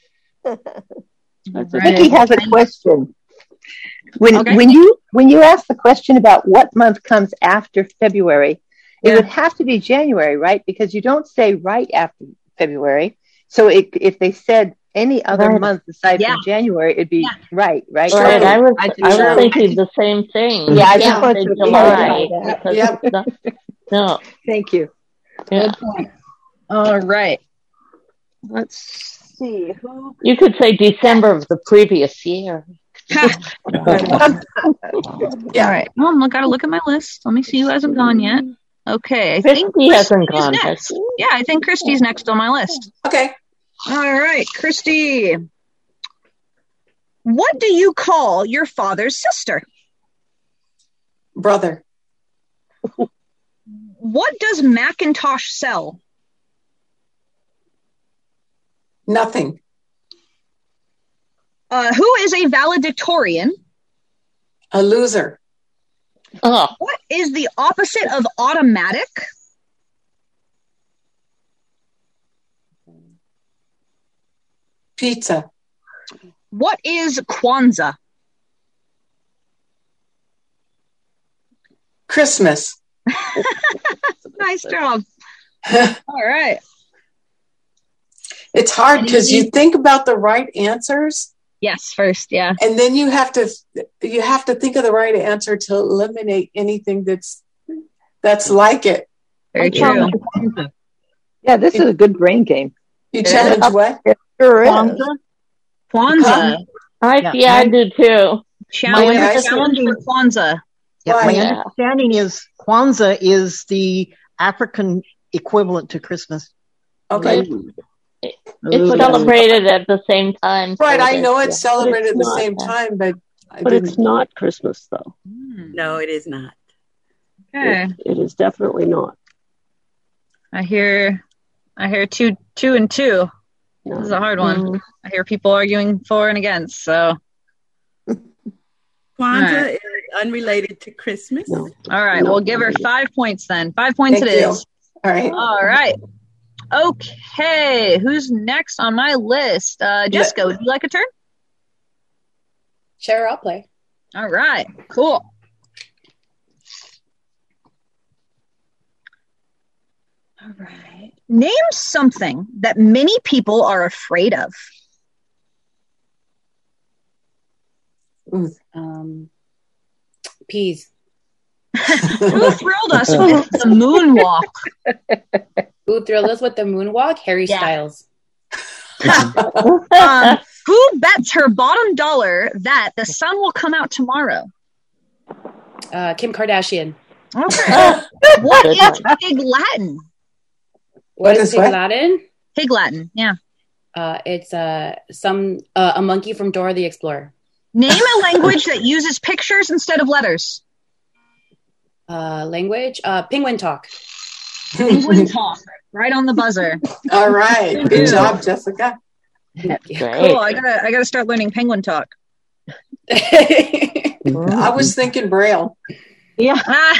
Vicky has a question. When Okay. when you ask the question about what month comes after February, it would have to be January, right? Because you don't say right after February. So if they said any other month aside from January, it'd be right. Right. I was thinking the same thing. Yeah, I just wanted said to July. Yep. No. Thank you. Yeah. Good point. All right. Let's see. You could say December of the previous year. All right. Well, I gotta look at my list. Let me see who hasn't gone yet. Okay. I think Christy hasn't Christy's gone. next. Yeah, I think Christy's next on my list. Okay. All right, Christy. What do you call your father's sister? Brother. What does Macintosh sell? Nothing. Who is a valedictorian? A loser. Oh. What is the opposite of automatic? Pizza. What is Kwanzaa? Christmas. Nice job. All right. It's hard because you think about the right answers. Yes, first, yeah. And then you have to think of the right answer to eliminate anything that's like it. Very true. Yeah, this is a good brain game. You challenge what? It sure is. Kwanzaa. I do too. Challenge for Kwanzaa. Yep, Why? my understanding is Kwanzaa is the African equivalent to Christmas. Okay. It's celebrated at the same time. Right, so I know that- it's celebrated at the not. same time, but But it's not Christmas, though. No, it is not. Okay. It is definitely not. I hear 2 and 2. No. This is a hard one. I hear people arguing for and against. So, Kwanzaa is unrelated to Christmas. No. all right, we'll give her 5 points then. 5 points Thank it you. is. All right. All right. Okay, who's next on my list? Jessica, would you like a turn? Sure, I'll play. All right, cool. All right. Name something that many people are afraid of. Peas. Who thrilled us with the moonwalk? Who thrilled us with the moonwalk? Harry Styles. Who bets her bottom dollar that the sun will come out tomorrow? Kim Kardashian. Okay. What is Pig Latin? What is Pig Latin? Pig Latin, yeah. It's a monkey from Dora the Explorer. Name a language that uses pictures instead of letters. Language? Penguin talk. Penguin talk. Right on the buzzer. All right. Good job, Jessica. Cool. I gotta start learning penguin talk. I was thinking Braille. Yeah.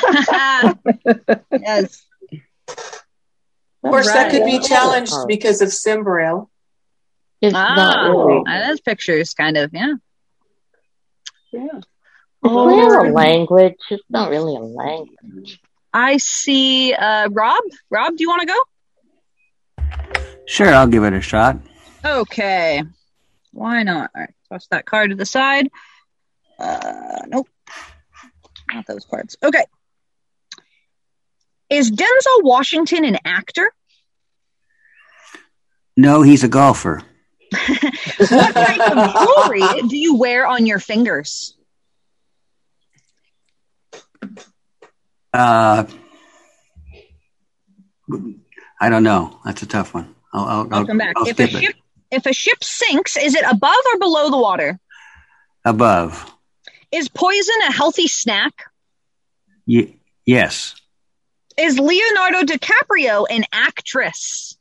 Yes. Of course, that could be challenged because of Simbraille. It's not really. That is pictures, kind of, yeah. It's not a language. It's not really a language. I see Rob. Rob, do you want to go? Sure, I'll give it a shot. Okay. Why not? All right, toss that card to the side. Nope. Not those cards. Okay. Is Denzel Washington an actor? No, he's a golfer. What type of jewelry do you wear on your fingers? I don't know. That's a tough one. I'll come back. I'll skip it. If a ship sinks, is it above or below the water? Above. Is poison a healthy snack? Yes. Is Leonardo DiCaprio an actress?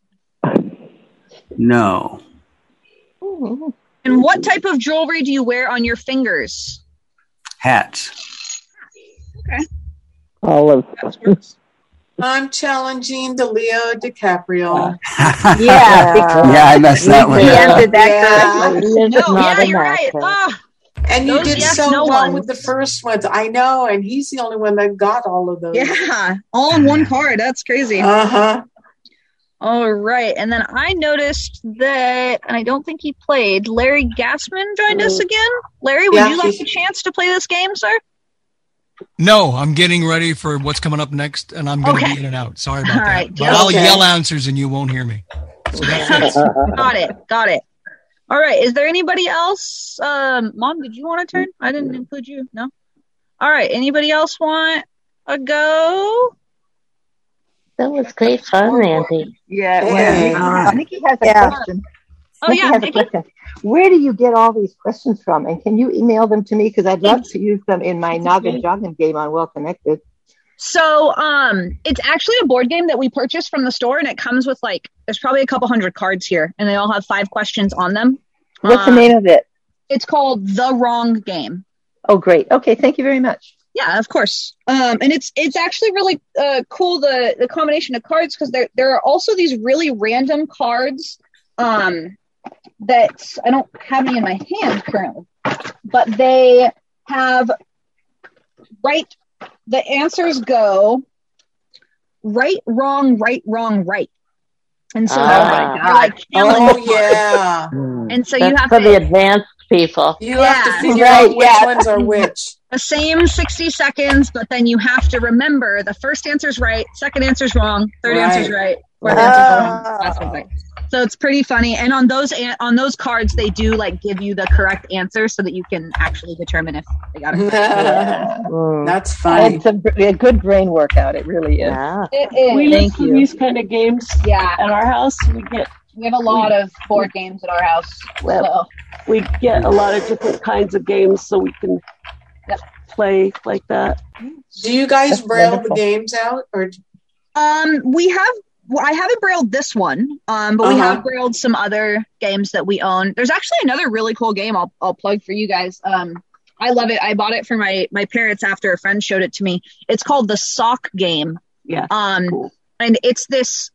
No. And what type of jewelry do you wear on your fingers? Hats. Okay. Olive. I'm challenging the Leo DiCaprio. Yeah, I messed that one up. answered that correctly. No, you're right. And you Those did yes, so no well ones. with the first ones. I know, and he's the only one that got all of those. Yeah, all in one card. That's crazy. Uh-huh. All right. And then I noticed that, and I don't think he played, Larry Gassman joined us again. Larry, would you like a chance to play this game, sir? No, I'm getting ready for what's coming up next, and I'm going to be in and out. Sorry about All that. right, But I'll okay. yell answers, and you won't hear me. So that's Got it. All right. Is there anybody else? Mom, did you want a turn? I didn't include you. No? All right. Anybody else want a go? That was great fun, Nancy. Yeah. Nikki has a question. Oh, Nikki yeah, has a Nikki. question. Where do you get all these questions from? And can you email them to me? Because I'd love to use them in my Noggin Joggin game on Well Connected. So, it's actually a board game that we purchased from the store, and it comes with there's probably a couple hundred cards here, and they all have 5 questions on them. What's the name of it? It's called The Wrong Game. Oh, great. Okay, thank you very much. Yeah, of course. And it's actually really cool, the combination of cards, because there are also these really random cards that I don't have any in my hand currently, but they have the answers go right, wrong, right, wrong, right. And so yeah. And so That's you have for to the advanced people. You have to figure out which ones are which. The same 60 seconds, but then you have to remember the first answer's right, second answer's wrong, third answer's right, fourth answer's wrong, last one's right. So it's pretty funny. And on those cards, they do like give you the correct answer so that you can actually determine if they got it. That's funny. It's a good brain workout. It really is. Yeah. It is. We Thank listen to you. these kind of games at our house. We have a lot of board games at our house. Well, we get a lot of different kinds of games so we can play like that. Do you guys braille the games out, or? I haven't brailled this one, but we have brailled some other games that we own. There's actually another really cool game I'll plug for you guys. I love it. I bought it for my parents after a friend showed it to me. It's called the Sock Game. Yeah. Cool. And it's this.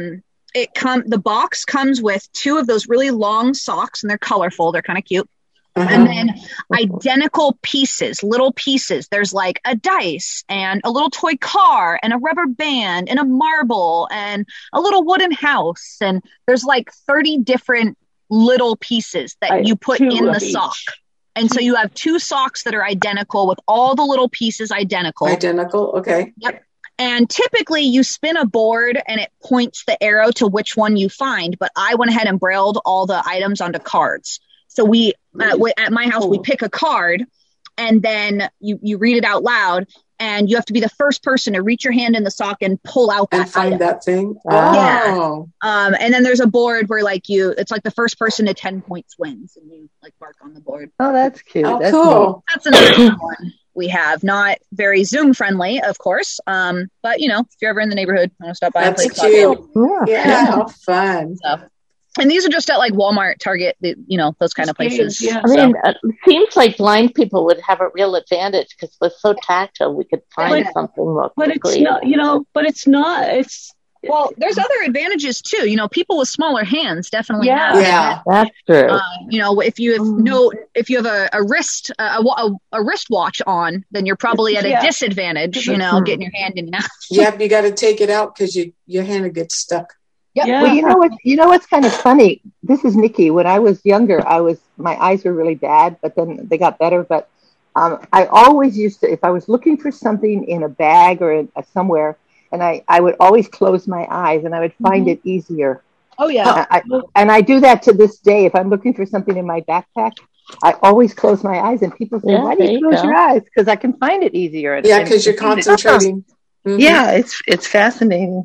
The box comes with 2 of those really long socks, and they're colorful. They're kind of cute. And then identical pieces, little pieces. There's like a dice and a little toy car and a rubber band and a marble and a little wooden house. And there's like 30 different little pieces that you put in the sock. And so you have 2 socks that are identical with all the little pieces identical. Identical, okay. Yep. And typically you spin a board and it points the arrow to which one you find. But I went ahead and brailled all the items onto cards. So we, at my house, we pick a card and then you read it out loud, and you have to be the first person to reach your hand in the sock and pull out that find item. that thing. Yeah. And then there's a board where it's like the first person to 10 points wins, and you like mark on the board. Oh, that's cute. Oh, that's cool. Neat. That's another one we have. Not very Zoom friendly, of course. But if you're ever in the neighborhood, want to stop by That's and play cute. Sock. Yeah, how fun. So, and these are just at like Walmart, Target, those kind of places. I mean, it seems like blind people would have a real advantage because we're so tactile. We could find something more quickly. But it's not, but it's not. Well, there's other advantages too. People with smaller hands definitely have. Yeah, that's true. If you have a wristwatch on, then you're probably at a disadvantage. Getting your hand in and out. Yep, you got to take it out because your hand gets stuck. Yep. Yeah. Well, what's kind of funny. This is Nikki. When I was younger, my eyes were really bad, but then they got better. But I always used to, if I was looking for something in a bag or somewhere, and I would always close my eyes, and I would find it easier. Oh yeah. I do that to this day. If I'm looking for something in my backpack, I always close my eyes, and people say, "Why do you close your eyes?" Because I can find it easier. Yeah, because you're concentrating. Mm-hmm. Yeah, it's fascinating.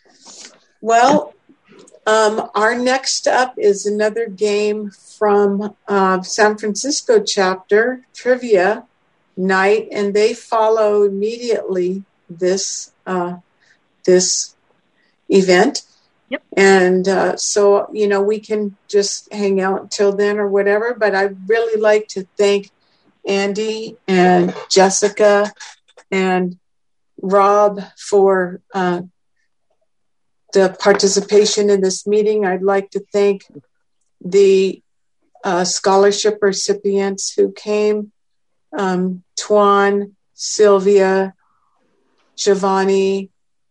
Well, our next up is another game from San Francisco chapter, Trivia Night, and they follow immediately this event. Yep. And so, we can just hang out until then or whatever, but I'd really like to thank Andy and Jessica and Rob for the participation in this meeting. I'd like to thank the scholarship recipients who came, Tuan, Sylvia, Giovanni,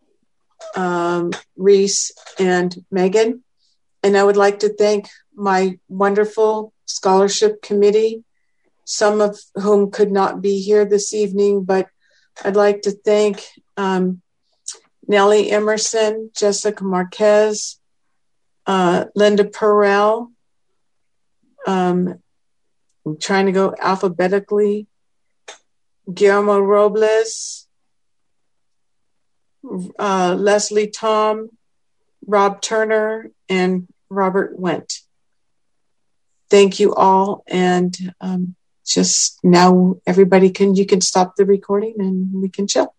Reese, and Megan. And I would like to thank my wonderful scholarship committee, some of whom could not be here this evening, but I'd like to thank Nellie Emerson, Jessica Marquez, Linda Perrell. I'm trying to go alphabetically. Guillermo Robles, Leslie Tom, Rob Turner, and Robert Wendt. Thank you all. And just now everybody you can stop the recording and we can chill.